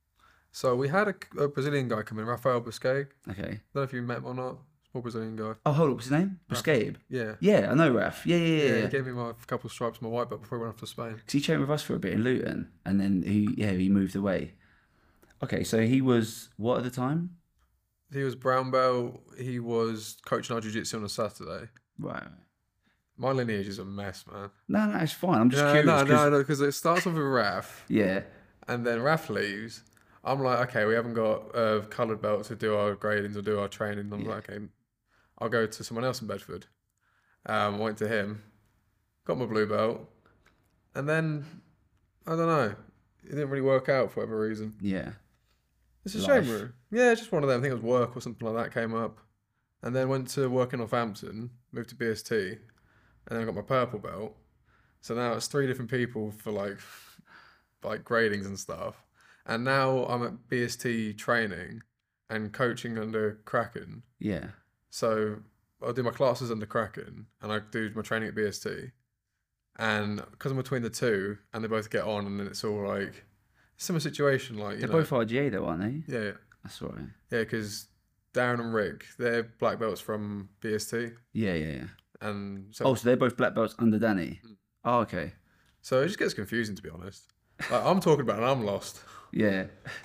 So we had a, a Brazilian guy come in, Rafael Buscabe. Okay. I don't know if you met him or not. Small Brazilian guy. Oh, hold on, what's his name? Buscabe. Yeah. Yeah, I know Raf. Yeah, yeah, yeah. Yeah, yeah. he gave me my couple of stripes, my white belt before he went off to Spain. Because he trained with us for a bit in Luton, and then he, yeah, he moved away. Okay, so he was what at the time? He was brown belt. He was coaching our jiu-jitsu on a Saturday. Right. My lineage is a mess, man. No, no, it's fine. I'm just no, curious. No, no, no, because it starts off with Raf. Yeah. And then Raf leaves. I'm like, okay, we haven't got a coloured belt to do our gradings or do our training. I'm yeah. like, okay, I'll go to someone else in Bedford. Um, went to him, got my blue belt, and then, I don't know, it didn't really work out for whatever reason. Yeah. It's a Life. shame, really. Yeah, it's just one of them. I think it was work or something like that came up. And then went to work in Northampton, moved to B S T, and then I got my purple belt. So now it's three different people for like, like gradings and stuff. And now I'm at B S T training and coaching under Kraken. Yeah. So I do my classes under Kraken and I do my training at B S T. And because I'm between the two and they both get on and then it's all like, similar situation. Like you They're know, both R G A though, aren't they? Yeah. yeah. That's right. Yeah, because Darren and Rick, they're black belts from B S T. Yeah, yeah, yeah. And so, oh, so they're both black belts under Danny. Mm. Oh, okay. So it just gets confusing, to be honest. Like, I'm talking about it and I'm lost. Yeah.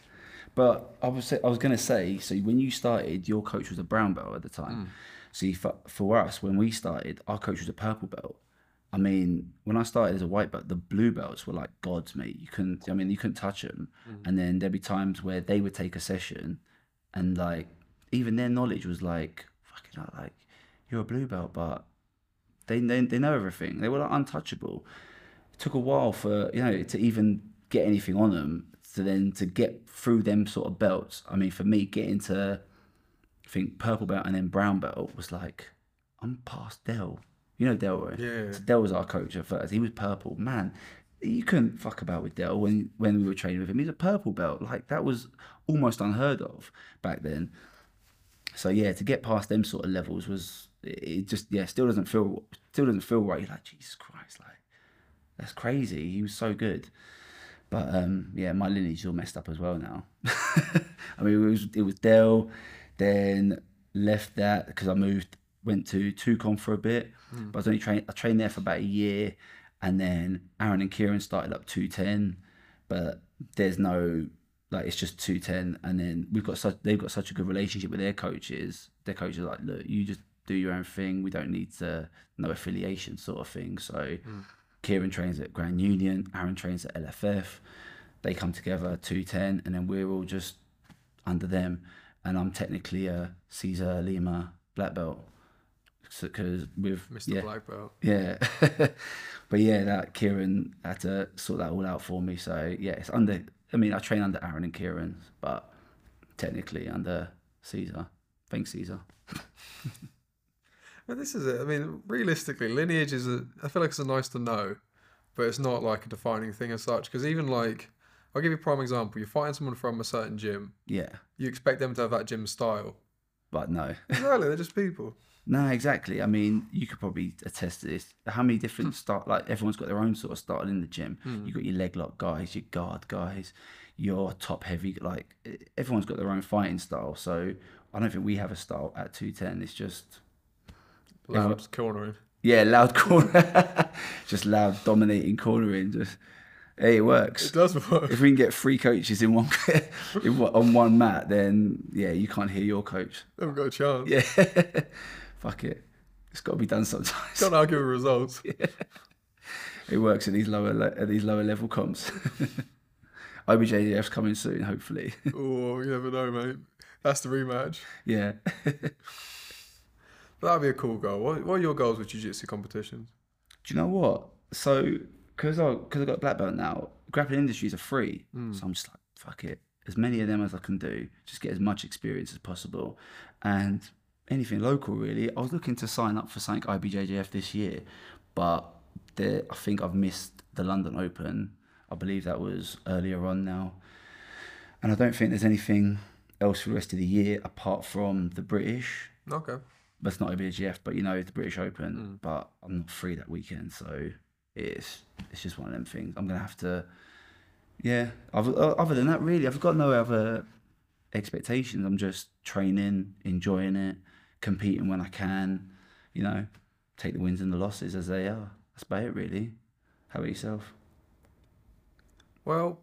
But I was I was gonna say, so when you started, your coach was a brown belt at the time. Mm. See, for, for us, when we started, our coach was a purple belt. I mean, when I started as a white belt, the blue belts were like gods, mate. You couldn't, I mean, you couldn't touch them. Mm. And then there'd be times where they would take a session, and like even their knowledge was like, fucking hell, like you're a blue belt, but they, they they know everything. They were like untouchable. It took a while for, you know, to even get anything on them, to then to get through them sort of belts. I mean, for me, getting to, I think, purple belt and then brown belt was like, I'm past Del. You know Del, right? Yeah. So Del was our coach at first. He was purple. Man, you couldn't fuck about with Del when, when we were training with him. He's a purple belt. Like, that was almost unheard of back then. So, yeah, to get past them sort of levels was, it just, yeah, still doesn't feel, still doesn't feel right. You're like, Jesus Christ, like, that's crazy. He was so good. But, um, yeah, my lineage is all messed up as well now. I mean, it was, it was Del, then left that because I moved, went to Tucon for a bit. Mm. But I was only trained, I trained there for about a year. And then Aaron and Kieran started up two ten. But there's no, like, it's just two ten. And then we've got such, they've got such a good relationship with their coaches. Their coaches are like, look, you just do your own thing. We don't need to, no affiliation sort of thing. So mm. Kieran trains at Grand Union, Aaron trains at L F F. They come together two ten, and then we're all just under them. And I'm technically a Caesar Lima black belt, because with Mister yeah, Black Belt. Yeah, but yeah, that Kieran had to sort that all out for me. So yeah, it's under. I mean, I train under Aaron and Kieran, but technically under Caesar. Thanks, Caesar. But this is it. I mean, realistically, lineage is a. I feel like it's a nice to know, but it's not like a defining thing as such. Because even like, I'll give you a prime example. You're fighting someone from a certain gym. Yeah. You expect them to have that gym style. But no. Exactly, they're just people. No, exactly. I mean, you could probably attest to this. How many different start? Like, everyone's got their own sort of style in the gym. Mm. You got your leg lock guys, your guard guys, your top heavy. Like, everyone's got their own fighting style. So I don't think we have a style at two ten. It's just loud cornering. Yeah, loud corner. Just loud dominating cornering. Just hey, it works. It does work. If we can get three coaches in one in one, on one mat, then yeah, you can't hear your coach. Haven't got a chance. Yeah. Fuck it. It's got to be done sometimes. Can't argue with results. Yeah. It works at these lower at these lower level comps. I B J J F's coming soon, hopefully. Oh, you never know, mate. That's the rematch. Yeah. That'd be a cool goal. What, what are your goals with jiu-jitsu competitions? Do you know what? So, because I because I got black belt now, grappling industries are free. Mm. So I'm just like, fuck it. As many of them as I can do. Just get as much experience as possible. And anything local, really. I was looking to sign up for something I B J J F this year, but the, I think I've missed the London Open. I believe that was earlier on now. And I don't think there's anything else for the rest of the year apart from the British. Okay. That's not I B J J F, but you know, the British Open. Mm. But I'm not free that weekend, so it's it's just one of them things. I'm gonna have to, yeah. I've, other than that, really, I've got no other expectations. I'm just training, enjoying it, competing when I can. You know, take the wins and the losses as they are. That's about it, really. How about yourself? Well,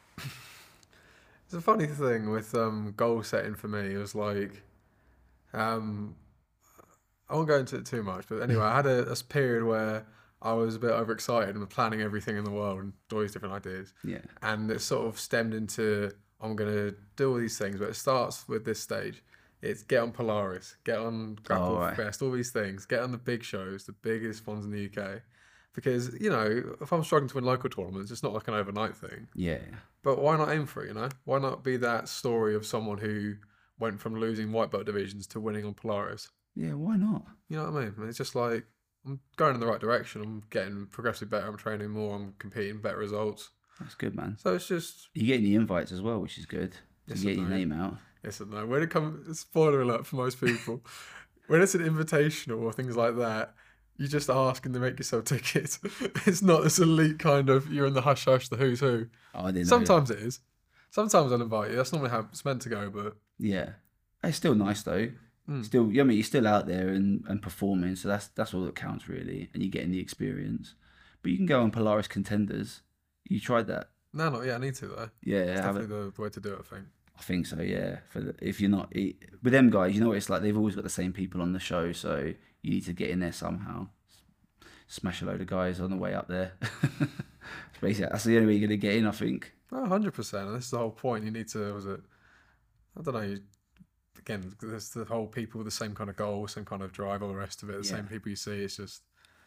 it's a funny thing with um, goal setting for me. It was like, um. I won't go into it too much, but anyway, I had a, a period where I was a bit overexcited and planning everything in the world and all these different ideas. Yeah. And it sort of stemmed into, I'm going to do all these things, but it starts with this stage. It's get on Polaris, get on Grapple oh, right. Fest, all these things, get on the big shows, the biggest ones in the U K. Because, you know, if I'm struggling to win local tournaments, it's not like an overnight thing. Yeah. But why not aim for it, you know? Why not be that story of someone who went from losing white belt divisions to winning on Polaris? Yeah, why not? You know what I mean? It's just like, I'm going in the right direction. I'm getting progressively better. I'm training more. I'm competing, better results. That's good, man. So it's just... You're getting the invites as well, which is good. To yes get no. your name out. Yes and no. When it comes... Spoiler alert for most people. When it's an invitational or things like that, you just ask and they make yourself tickets. It's not this elite kind of, you're in the hush-hush, the who's who. Oh, I didn't Sometimes know it is. Sometimes I'll invite you. That's normally how it's meant to go, but... Yeah. It's still nice, though. Mm. Still, I mean, you're still out there and, and performing, so that's that's all that counts really, and you're getting the experience. But you can go on Polaris Contenders. You tried that? No, not yet. I need to though. Yeah, it's have definitely the, the way to do it. I think. I think so. Yeah. For the, if you're not with them guys, you know what it's like. They've always got the same people on the show, so you need to get in there somehow. Smash a load of guys on the way up there. Basically, that's the only way you're gonna get in, I think. one hundred percent. And this is the whole point. You need to. Was it? I don't know. You, Again, there's the whole people with the same kind of goal, same kind of drive, all the rest of it. The yeah. same people you see. It's just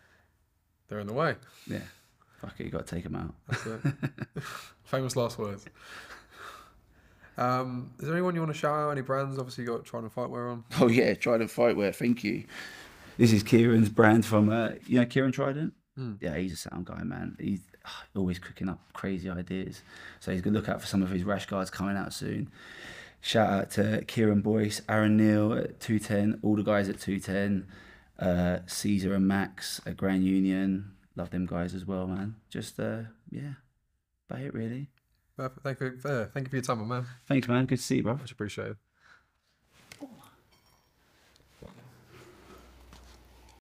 they're in the way. Yeah. Fuck it, you got to take them out. That's it. Famous last words. Um, is there anyone you want to shout out? Any brands? Obviously, you got Trident Fightwear on. Oh yeah, Trident Fightwear. Thank you. This is Kieran's brand from, uh, you know, Kieran Trident. Mm. Yeah, he's a sound guy, man. He's uh, always cooking up crazy ideas. So he's gonna look out for some of his rash guards coming out soon. Shout out to Kieran Boyce, Aaron Neal at two ten, all the guys at two ten, uh, Caesar and Max at Grand Union. Love them guys as well, man. Just uh, yeah, about it really. Thank you, uh, thank you for your time, my man. Thanks, man. Good to see you, bro. Much appreciated.